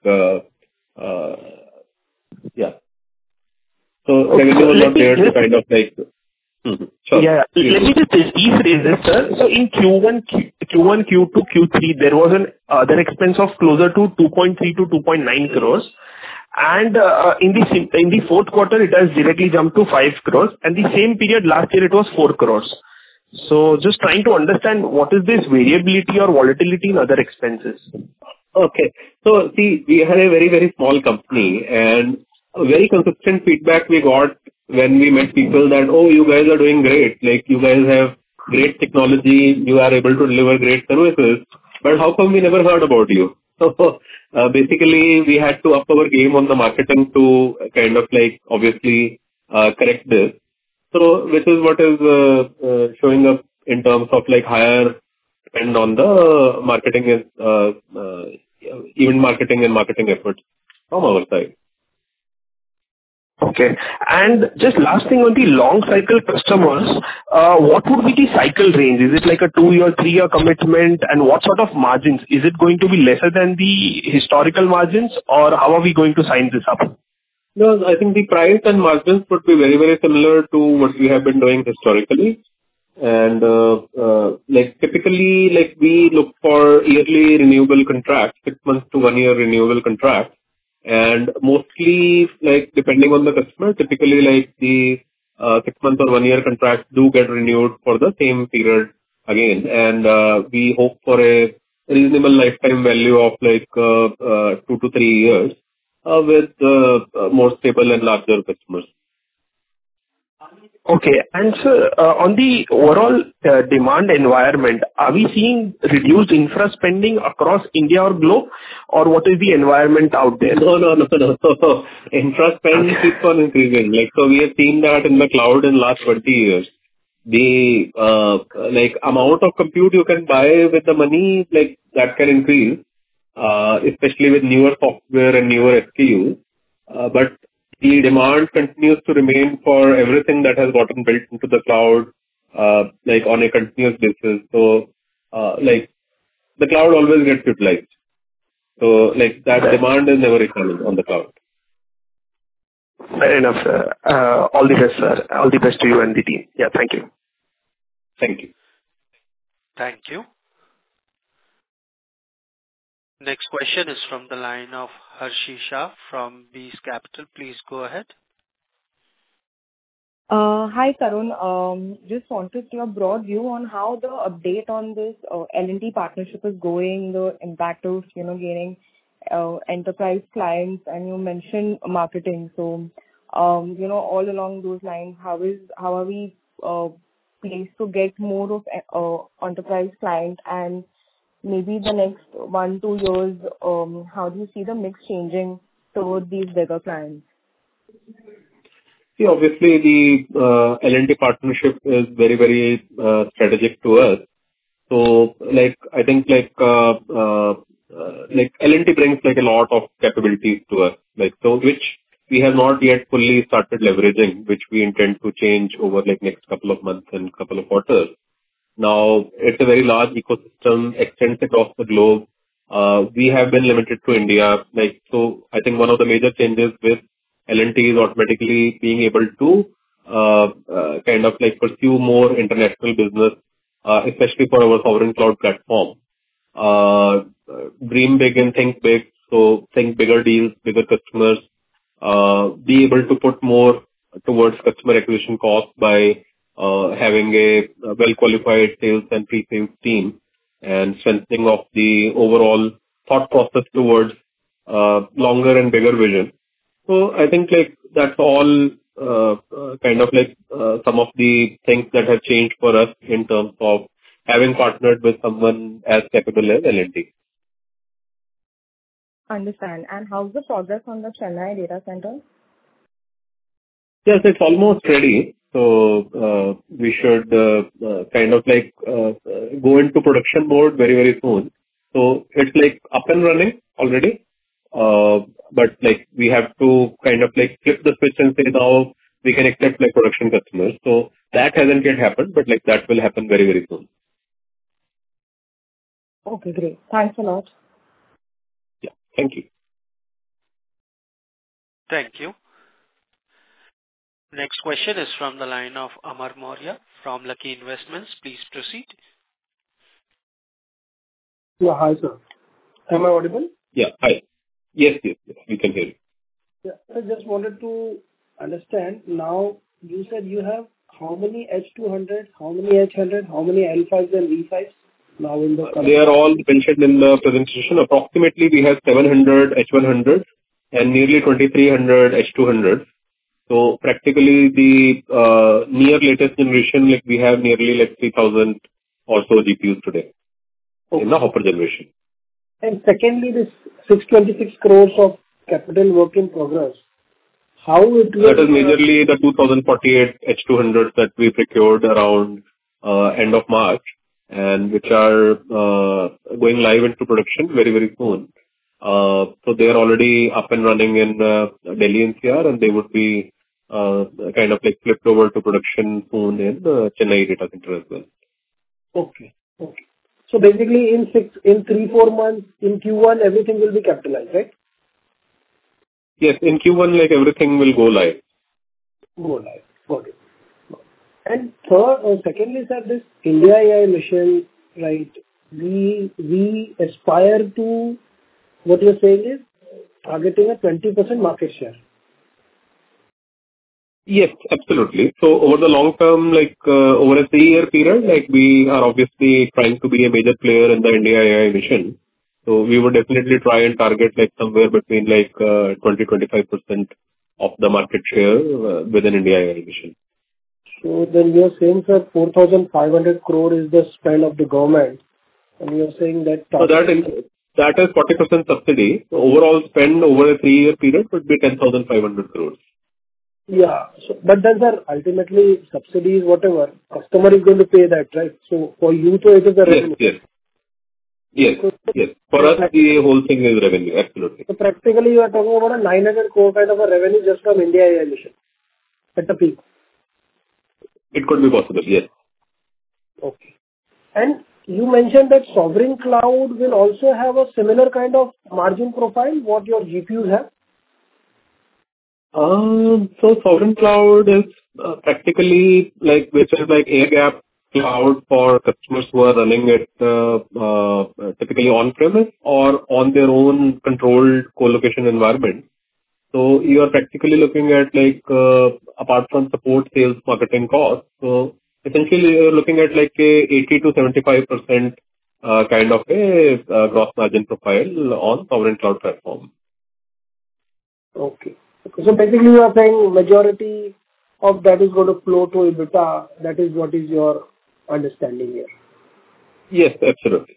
yeah. So revenue was not there to kind of like. Sure. Yeah. Let me just rephrase this, sir. So in Q1, Q2, Q3, there was an other expense of closer to 2.3 to 2.9 crores. And in the fourth quarter, it has directly jumped to 5 crores. And the same period last year, it was 4 crores. So just trying to understand what is this variability or volatility in other expenses. Okay. So see, we had a very, very small company, and a very consistent feedback we got when we met people that, oh, you guys are doing great. Like you guys have great technology. You are able to deliver great services. But how come we never heard about you? So basically, we had to up our game on the marketing to kind of like obviously correct this. So which is what is showing up in terms of like higher spend on the marketing event marketing and marketing efforts from our side. Okay. And just last thing on the long cycle customers, what would be the cycle range? Is it like a 2-year, 3-year commitment? And what sort of margins? Is it going to be lesser than the historical margins, or how are we going to sign this up? No, I think the price and margins would be very, very similar to what we have been doing historically. And like typically, like we look for yearly renewable contracts, 6 months to 1 year renewable contracts. And mostly, like depending on the customer, typically like the 6-month or 1-year contracts do get renewed for the same period again. And we hope for a reasonable lifetime value of like 2 to 3 years with more stable and larger customers. Okay. And sir, on the overall demand environment, are we seeing reduced infra spending across India or globe, or what is the environment out there? No. Infra spend keeps on increasing. Like, so we have seen that in the cloud in last 20 years. The like amount of compute you can buy with the money, like that can increase, especially with newer software and newer SKUs. But the demand continues to remain for everything that has gotten built into the cloud, like on a continuous basis. So, like the cloud always gets utilized. So, like that demand is never equal on the cloud. Fair enough, sir. All the best, sir. All the best to you and the team. Yeah, thank you. Thank you. Thank you. Next question is from the line of Harshi Shah from Bees Capital. Please go ahead. Hi, Tarun. Just wanted your broad view on how the update on this L&T partnership is going, the impact of, gaining enterprise clients, and you mentioned marketing. So, all along those lines, how are we placed to get more of enterprise client, and maybe the next 1-2 years, how do you see the mix changing towards these bigger clients? See, obviously the L&T partnership is very, very strategic to us. So, like, I think like L&T brings like a lot of capabilities to us, like, so which we have not yet fully started leveraging, which we intend to change over like next couple of months and couple of quarters. Now, it's a very large ecosystem, extends across the globe. We have been limited to India. Like, so I think one of the major changes with L&T is automatically being able to kind of like pursue more international business, especially for our sovereign cloud platform. Dream big and think big. So think bigger deals, bigger customers, be able to put more towards customer acquisition cost by having a well-qualified sales and pre-sales team, and strengthening of the overall thought process towards longer and bigger vision. So I think like that's all kind of like some of the things that have changed for us in terms of having partnered with someone as capable as L&T. Understand. And how's the progress on the Chennai data center? Yes, it's almost ready. So we should kind of like go into production mode very, very soon. So it's like up and running already. But like we have to kind of like flip the switch and say now we can accept like production customers. So that hasn't yet happened, but like that will happen very, very soon. Okay, great. Thanks a lot. Yeah, thank you. Thank you. Next question is from the line of Amar Maurya from Lucky Investments. Please proceed. Yeah, hi, sir. Am I audible? Yeah, hi. Yes, we can hear you. Yeah, I just wanted to understand. Now, you said you have how many H200, how many H100, how many L5s and V5s now in the current? They are all mentioned in the presentation. Approximately, we have 700 H100 and nearly 2300 H200. So practically the near latest generation, like we have nearly like 3000 or so GPUs today in the Hopper generation. And secondly, this 626 crores of capital work in progress, how it will... That is majorly the 2048 H200s that we procured around end of March, and which are going live into production very, very soon. So they are already up and running in Delhi NCR, and they would be kind of like flipped over to production soon in the Chennai data center as well. Okay. So basically in 3-4 months, in Q1, everything will be capitalized, right? Yes, in Q1, like everything will go live. Got it. And secondly, sir, this India AI mission, right? We aspire to, what you're saying is targeting a 20% market share. Yes, absolutely. So over the long term, over a 3-year period, we are obviously trying to be a major player in the India AI mission. So we would definitely try and target somewhere between 20-25% of the market share within India AI mission. So then you're saying, sir, 4,500 crore is the spend of the government, and you're saying that So that is 40% subsidy. So overall spend over a 3-year period would be 10,500 crores. Yeah. So, but then, sir, ultimately, subsidies, whatever, customer is going to pay that, right? So for you, so it is a revenue. Yes. For us, the whole thing is revenue. Absolutely. So practically, you are talking about a 900 crore kind of a revenue just from India AI mission at the peak. It could be possible, yes. Okay. And you mentioned that sovereign cloud will also have a similar kind of margin profile, what your GPUs have? So sovereign cloud is practically which is air gap cloud for customers who are running it typically on-premise or on their own controlled co-location environment. So you are practically looking at apart from support, sales, marketing costs. So essentially you're looking at a 80 to 75% kind of a gross margin profile on sovereign cloud platform. Okay. So basically you are saying majority of that is going to flow to EBITDA. That is what is your understanding here. Yes, absolutely.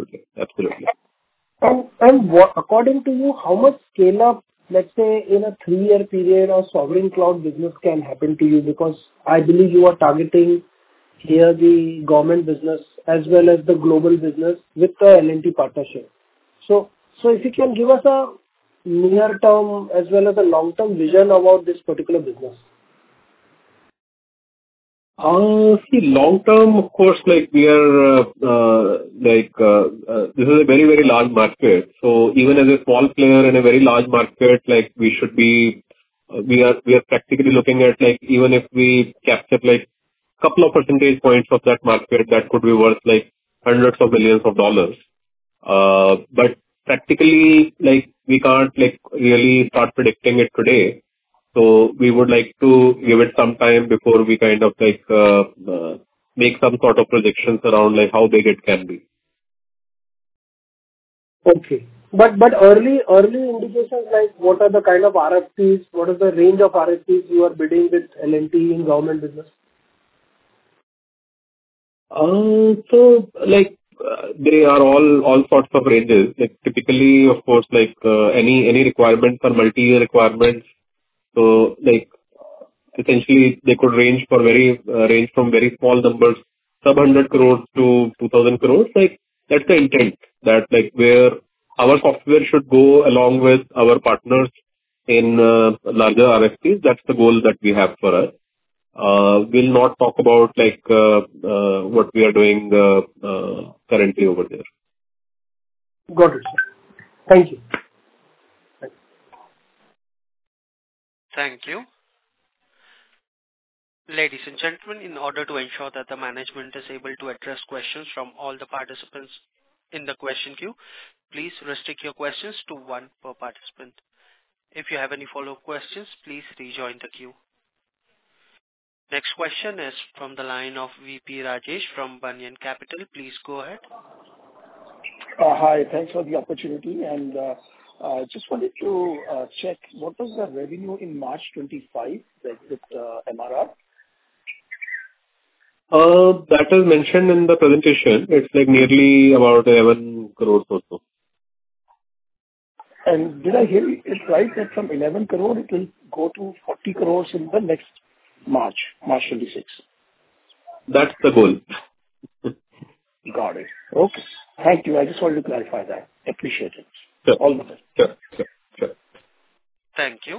And what, according to you, how much scale up, let's say in a 3-year period, of sovereign cloud business can happen to you? Because I believe you are targeting here the government business as well as the global business with the L&T partnership. So if you can give us a near term as well as a long term vision about this particular business. See, long term, of course, we are this is a very, very large market. So even as a small player in a very large market, we should be, we are practically looking at even if we capture couple of percentage points of that market, that could be worth hundreds of millions of dollars. But practically, we can't really start predicting it today. So we would like to give it some time before we kind of make some sort of projections around how big it can be. Okay. But early indications, what are the kind of RFPs, what is the range of RFPs you are bidding with L&T in government business? So they are all sorts of ranges. Typically, of course, any requirements are multi-year requirements. So essentially they could range from very small numbers, sub 100 crores to 2,000 crores. That's the intent, that where our software should go along with our partners in larger RFPs. That's the goal that we have for us. We'll not talk about what we are doing currently over there. Got it, sir. Thank you. Thank you. Ladies and gentlemen, in order to ensure that the management is able to address questions from all the participants in the question queue, please restrict your questions to one per participant. If you have any follow-up questions, please rejoin the queue. Next question is from the line of VP Rajesh from Banyan Capital. Please go ahead. Hi, thanks for the opportunity. And just wanted to check what was the revenue in March 25 with MRR? That is mentioned in the presentation. It's nearly about 11 crores or so. And did I hear it right that from 11 crore it will go to 40 crores in the next March 26? That's the goal. Got it. Okay. Thank you. I just wanted to clarify that. Appreciate it. Sure. All the best. Sure. Thank you.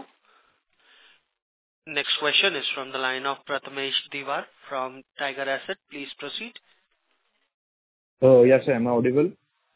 Next question is from the line of Prathamesh Diwar from Tiger Asset. Please proceed. Yes, am I audible?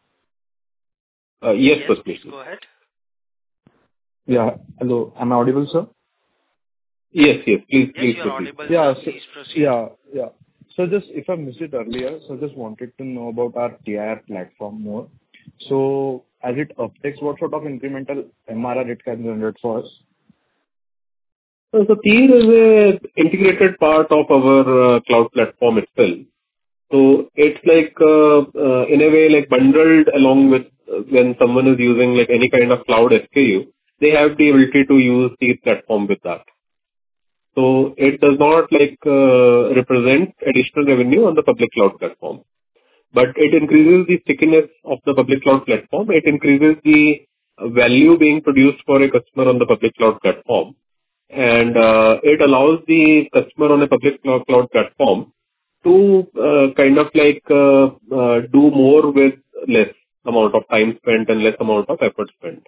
Yes, please. Go ahead. Yeah. Hello. Am I audible, sir? Yes. Please you're proceed. audible. Yeah. Please proceed. Yeah. So just if I missed it earlier, so just wanted to know about our TIR platform more. So as it uptakes, what sort of incremental MRR it can generate for us? So Tier is a integrated part of our cloud platform itself. So it's like, in a way, like bundled along with when someone is using like any kind of cloud SKU, they have the ability to use Tier platform with that. So it does not like represent additional revenue on the public cloud platform, but it increases the stickiness of the public cloud platform. It increases the value being produced for a customer on the public cloud platform, and it allows the customer on a public cloud platform to kind of like do more with less amount of time spent and less amount of effort spent.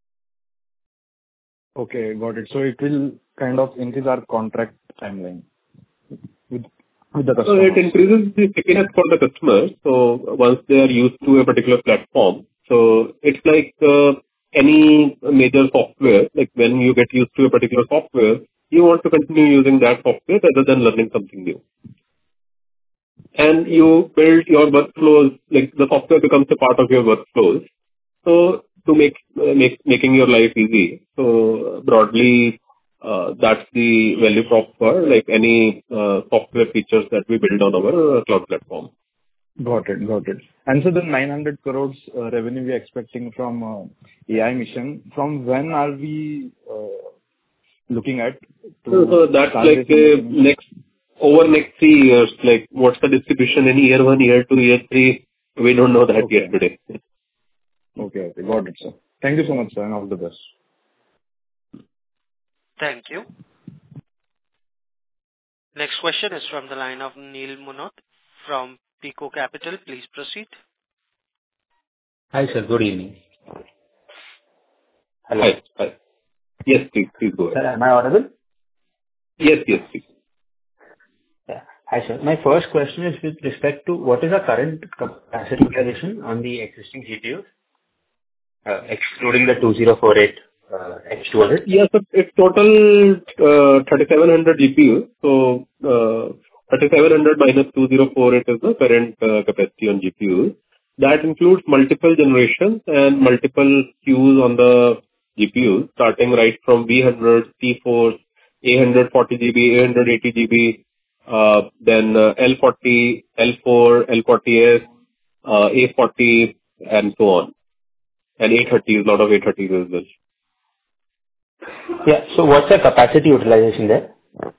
Okay, got it. So it will kind of increase our contract timeline with the So customer. it increases the stickiness for the customer. So once they are used to a particular platform, so it's like any major software, like when you get used to a particular software, you want to continue using that software rather than learning something new. And you build your workflows, like the software becomes a part of your workflows. So to making your life easy. So broadly, that's the value prop for like any software features that we build on our cloud platform. Got it. Got it. And so the 900 crores revenue we are expecting from AI mission, from when are we looking at to So that's start like this investment? over next 3 years, like what's the distribution in year 1, year 2, year 3? We don't know that yet today. Okay. Got it, sir. Thank you so much, sir, and all the best. Thank you. Next question is from the line of Neil Munot from Pico Capital. Please proceed. Hi, sir. Good evening. Hello. Hi. Hi. Yes, please go ahead. Sir, am I audible? Yes, please. Yeah. Hi, sir. My first question is with respect to what is our current capacity utilization on the existing GPUs, excluding the 2048 H200? Yes, it's total 3,700 GPUs. So 3,700 minus 2048 is the current capacity on GPUs. That includes multiple generations and multiple queues on the GPUs, starting right from V100, C4, A140 GB, A180 GB, then L40, L4, L40S, A40, and so on. And A30s, a lot of A30s as well. Yeah. So what's the capacity utilization there?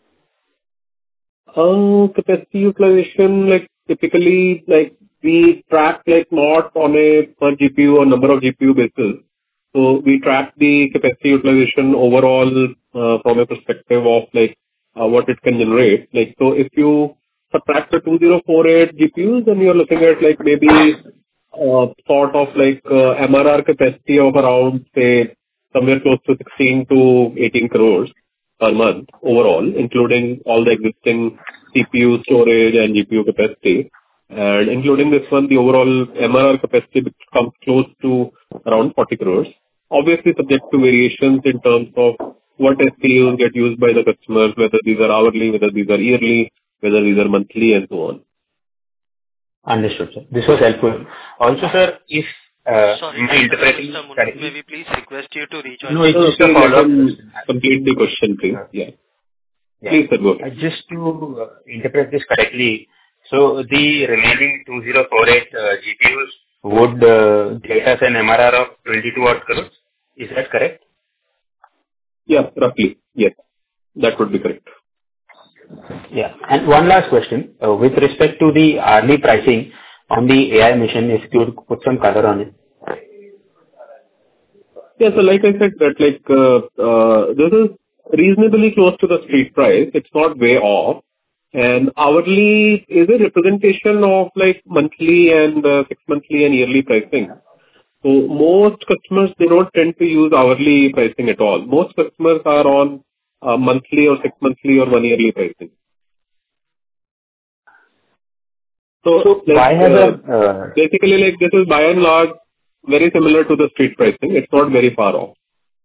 Capacity utilization, like typically, like we track like not on a per GPU or number of GPU basis. So we track the capacity utilization overall from a perspective of like what it can generate. Like so, if you subtract the 2048 GPUs, then you're looking at like maybe sort of like MRR capacity of around say somewhere close to 16 to 18 crores per month overall, including all the existing CPU storage and GPU capacity. And including this one, the overall MRR capacity comes close to around 40 crores. Obviously subject to variations in terms of what SKUs get used by the customers, whether these are hourly, whether these are yearly, whether these are monthly, and so on. Understood, sir. This was helpful. Also, sir, if Sorry, my interpreting Mr. Munot, correctly. may we please request you to rejoin? No, it's just a follow-up. Complete the question, please. Yeah. Please, sir, go ahead. Just to interpret this correctly, so the remaining 2048 GPUs would get us an MRR of 22 odd crores. Is that correct? Yeah, roughly. Yes, that would be correct. Yeah. And one last question. With respect to the hourly pricing on the AI mission, if you could put some color on it. Yeah, so like I said, that like this is reasonably close to the street price. It's not way off. And hourly is a representation of like monthly and 6 monthly and yearly pricing. So most customers, they don't tend to use hourly pricing at all. Most customers are on monthly or 6 monthly or 1 yearly pricing. So like, why has basically like this is by and large very similar to the street pricing. It's not very far off.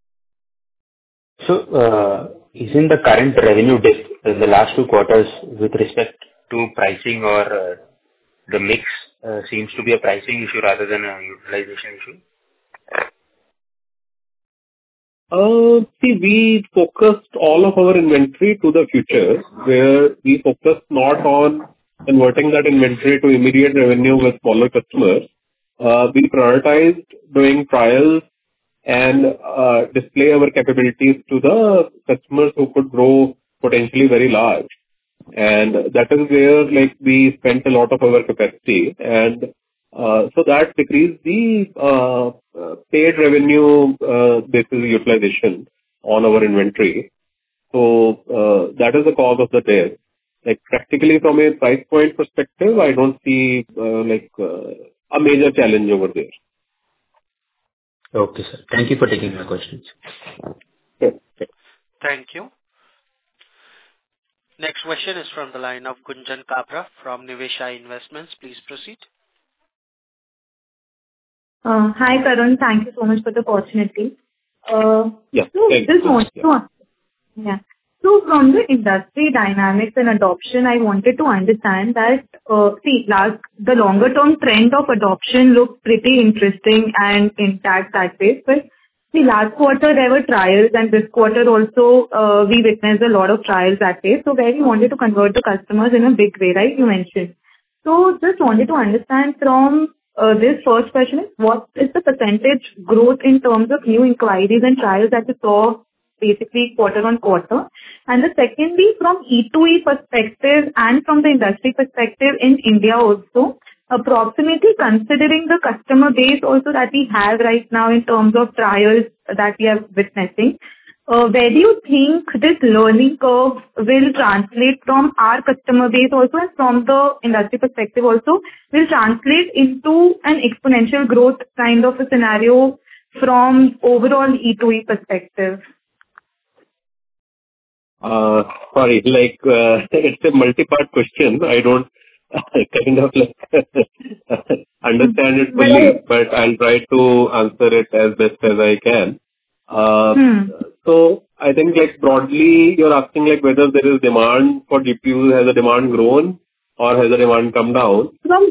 So isn't the current revenue dip in the last 2 quarters with respect to pricing or the mix seems to be a pricing issue rather than a utilization issue? See, we focused all of our inventory to the future, where we focused not on converting that inventory to immediate revenue with smaller customers. We prioritized doing trials and display our capabilities to the customers who could grow potentially very large. And that is where, like, we spent a lot of our capacity, and so that decreased the paid revenue basis utilization on our inventory. So that is the cause of the dip. Like, practically from a price point perspective, I don't see a major challenge over there. Okay, sir. Thank you for taking my questions. Thank you. Next question is from the line of Gunjan Kabra from Niveshaay Investments. Please proceed. Hi, Tarun. Thank you so much for the opportunity. So from the industry dynamics and adoption, I wanted to understand that, the longer term trend of adoption looked pretty interesting and intact that way. But the last quarter there were trials, and this quarter also, we witnessed a lot of trials that way. So where we wanted to convert the customers in a big way, right? You mentioned. So just wanted to understand from this first question is, what is the percentage growth in terms of new inquiries and trials that you saw basically quarter on quarter? And the secondly, from E2E perspective and from the industry perspective in India also, approximately considering the customer base also that we have right now in terms of trials that we are witnessing, where do you think this learning curve will translate from our customer base also, and from the industry perspective also, will translate into an exponential growth kind of a scenario from overall E2E perspective? Sorry, it's a multi-part question. I don't kind of understand it fully, but I'll try to answer it as best as I can. So I think, like, broadly, you're asking, like, whether there is demand for GPUs. Has the demand grown or has the demand come down? From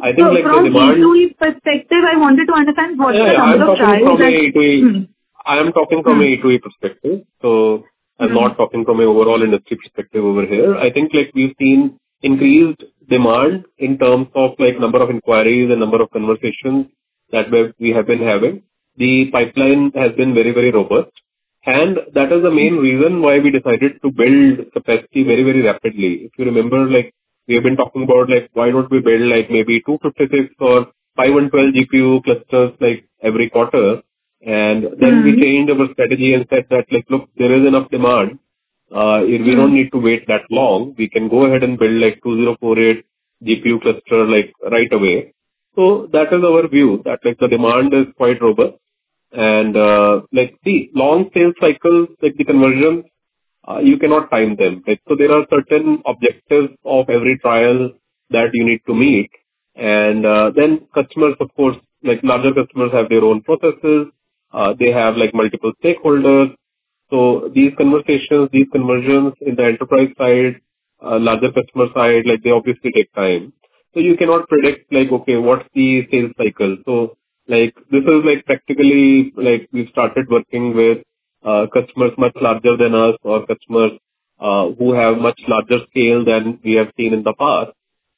E2E perspective, I wanted to understand what the number of trials that... I am talking from a E2E perspective. So I'm not talking from an overall industry perspective over here. I think, like, we've seen increased demand in terms of, like, number of inquiries and number of conversations that we have been having. The pipeline has been very, very robust. And that is the main reason why we decided to build capacity very, very rapidly. If you remember, like, we have been talking about, like, why don't we build, like, maybe 256 or 512 GPU clusters, like, every quarter. And then we changed our strategy and said that, like, look, there is enough demand. We don't need to wait that long. We can go ahead and build, like, 2048 GPU cluster, like, right away. So that is our view, that, like, the demand is quite robust. And, like, the long sales cycles, like the conversions, you cannot time them. Like, so there are certain objectives of every trial that you need to meet. And then customers, of course, like, larger customers have their own processes. They have, like, multiple stakeholders. So these conversations, these conversions in the enterprise side, larger customer side, like, they obviously take time. So you cannot predict, like, okay, what's the sales cycle? So, like, this is, like, practically, like, we've started working with customers much larger than us, or customers who have much larger scale than we have seen in the past,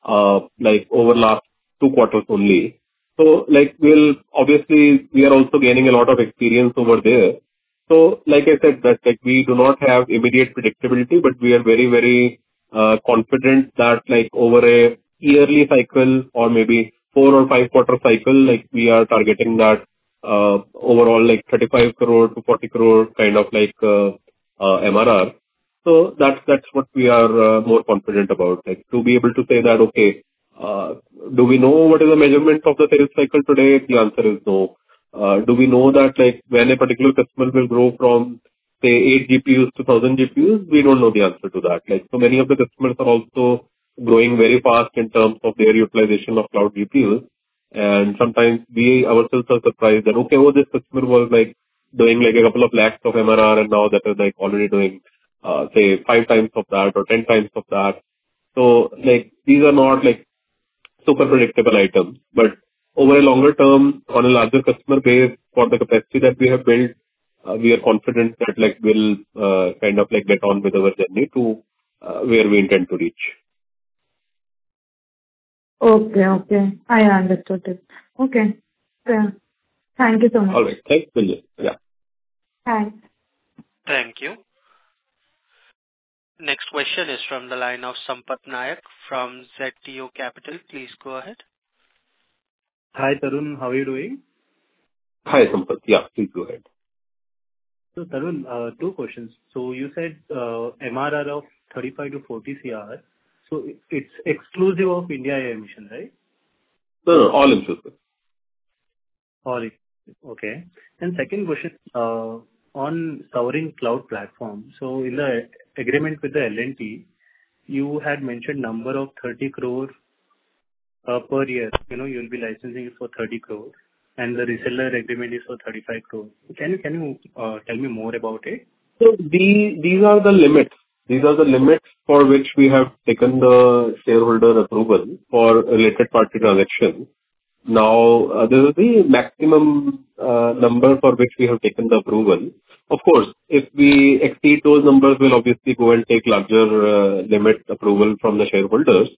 like, over last 2 quarters only. So, like, obviously, we are also gaining a lot of experience over there. So, like I said, that, like, we do not have immediate predictability, but we are very, very confident that, like, over a yearly cycle or maybe 4 or 5 quarter cycle, like, we are targeting that overall, like, 35 crore to 40 crore kind of, like, MRR. So that's what we are more confident about, like, to be able to say that, okay, do we know what is the measurement of the sales cycle today? The answer is no. Do we know that, like, when a particular customer will grow from, say, 8 GPUs to 1,000 GPUs? We don't know the answer to that. Like, so many of the customers are also growing very fast in terms of their utilization of cloud GPUs. And sometimes we ourselves are surprised that, okay, this customer was, like, doing, like, a couple of lakhs of MRR, and now that is, like, already doing, say, 5 times of that or 10 times of that. So, like, these are not, like, super predictable items. But over a longer term, on a larger customer base, for the capacity that we have built, we are confident that like we'll kind of like get on with our journey to where we intend to reach. Okay. I understood it. Okay. Yeah. Thank you so much. All right. Thanks, Gunjan. Yeah. Thanks. Thank you. Next question is from the line of Sampath Nayak from ZTO Capital. Please go ahead. Hi, Tarun. How are you doing? Hi, Sampath. Yeah, please go ahead. So, Tarun, two questions. So, you said MRR of 35 to 40 CR. So, it's exclusive of India AI Mission, right? No, all inclusive. All okay. And second question, on sovereign cloud platform. So, in the agreement with the L&T, you had mentioned number of 30 crore per year. You'll be licensing it for 30 crore, and the reseller agreement is for 35 crore. Can you tell me more about it? So these are the limits. These are the limits for which we have taken the shareholder approval for related party transactions. Now, this is the maximum number for which we have taken the approval. Of course, if we exceed those numbers, we'll obviously go and take larger limit approval from the shareholders.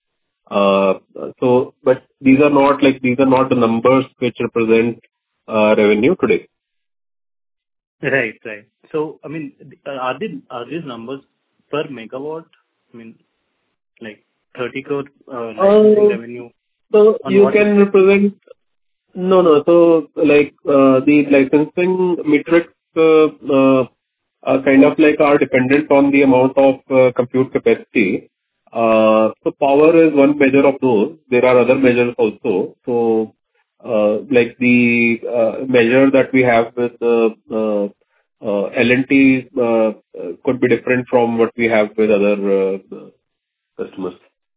But these are not the numbers which represent revenue today. Right. So, I mean, are these numbers per megawatt? I mean, like 30 crore licensing revenue. So you can represent. No. So like the licensing metrics kind of like are dependent on the amount of compute capacity. So power is one measure of those. There are other measures also. So like the measure that we have with L&T could be different from what we have with other customers.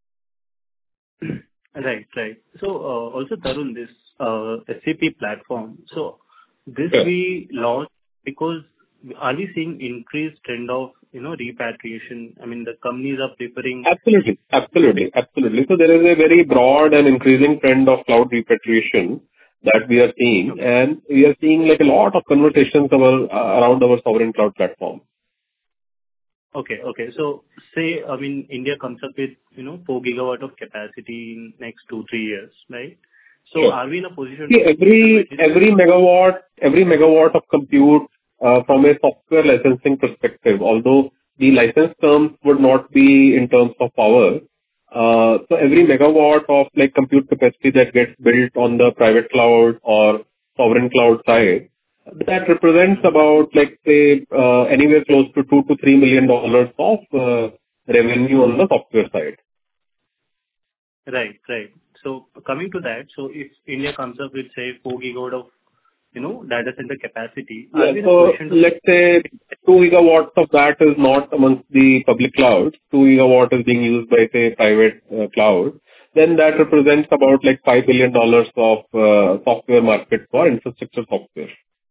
Right. So also, Tarun, this SAP platform. So this we launched because are we seeing increased trend of repatriation? I mean, the companies are preparing. Absolutely. So there is a very broad and increasing trend of cloud repatriation that we are seeing, and we are seeing like a lot of conversations around our sovereign cloud platform. Okay. So say, I mean, India comes up with 4 gigawatt of capacity in next 2-3 years, right? So are we in a position? See, every megawatt of compute from a software licensing perspective, although the license terms would not be in terms of power. So every megawatt of like compute capacity that gets built on the private cloud or sovereign cloud side, that represents about like say anywhere close to $2 to $3 million of revenue on the software side. Right. So coming to that, so if India comes up with say 4 gigawatt of data center capacity, so let's say 2 gigawatts of that is not amongst the public clouds. 2 gigawatt is being used by say private cloud. Then that represents about like $5 billion of software market for infrastructure software.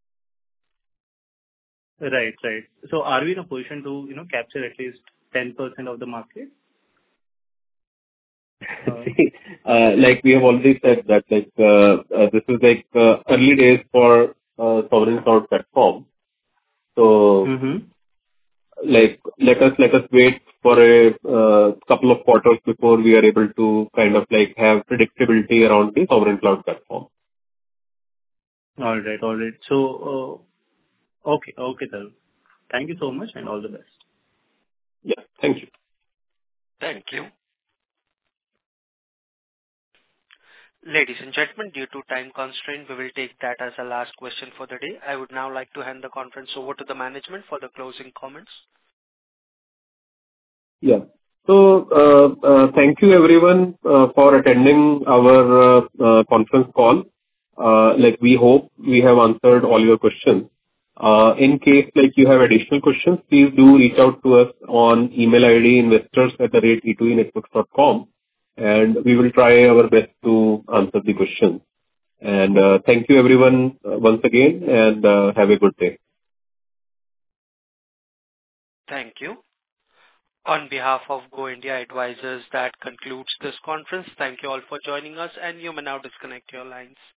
Right. So are we in a position to capture at least 10% of the market? Like we have already said that like this is like early days for sovereign cloud platform. So like let us wait for a couple of quarters before we are able to kind of like have predictability around the sovereign cloud platform. All right. So okay, sir. Thank you so much and all the best. Yeah, thank you. Thank you. Ladies and gentlemen, due to time constraint, we will take that as a last question for the day. I would now like to hand the conference over to the management for the closing comments. Yeah. So thank you everyone for attending our conference call. Like we hope we have answered all your questions. In case like you have additional questions, please do reach out to us on email ID investors@e2enetworks.com. And we will try our best to answer the questions. And thank you everyone once again, and have a good day. Thank you. On behalf of Go India Advisors, that concludes this conference. Thank you all for joining us, and you may now disconnect your lines.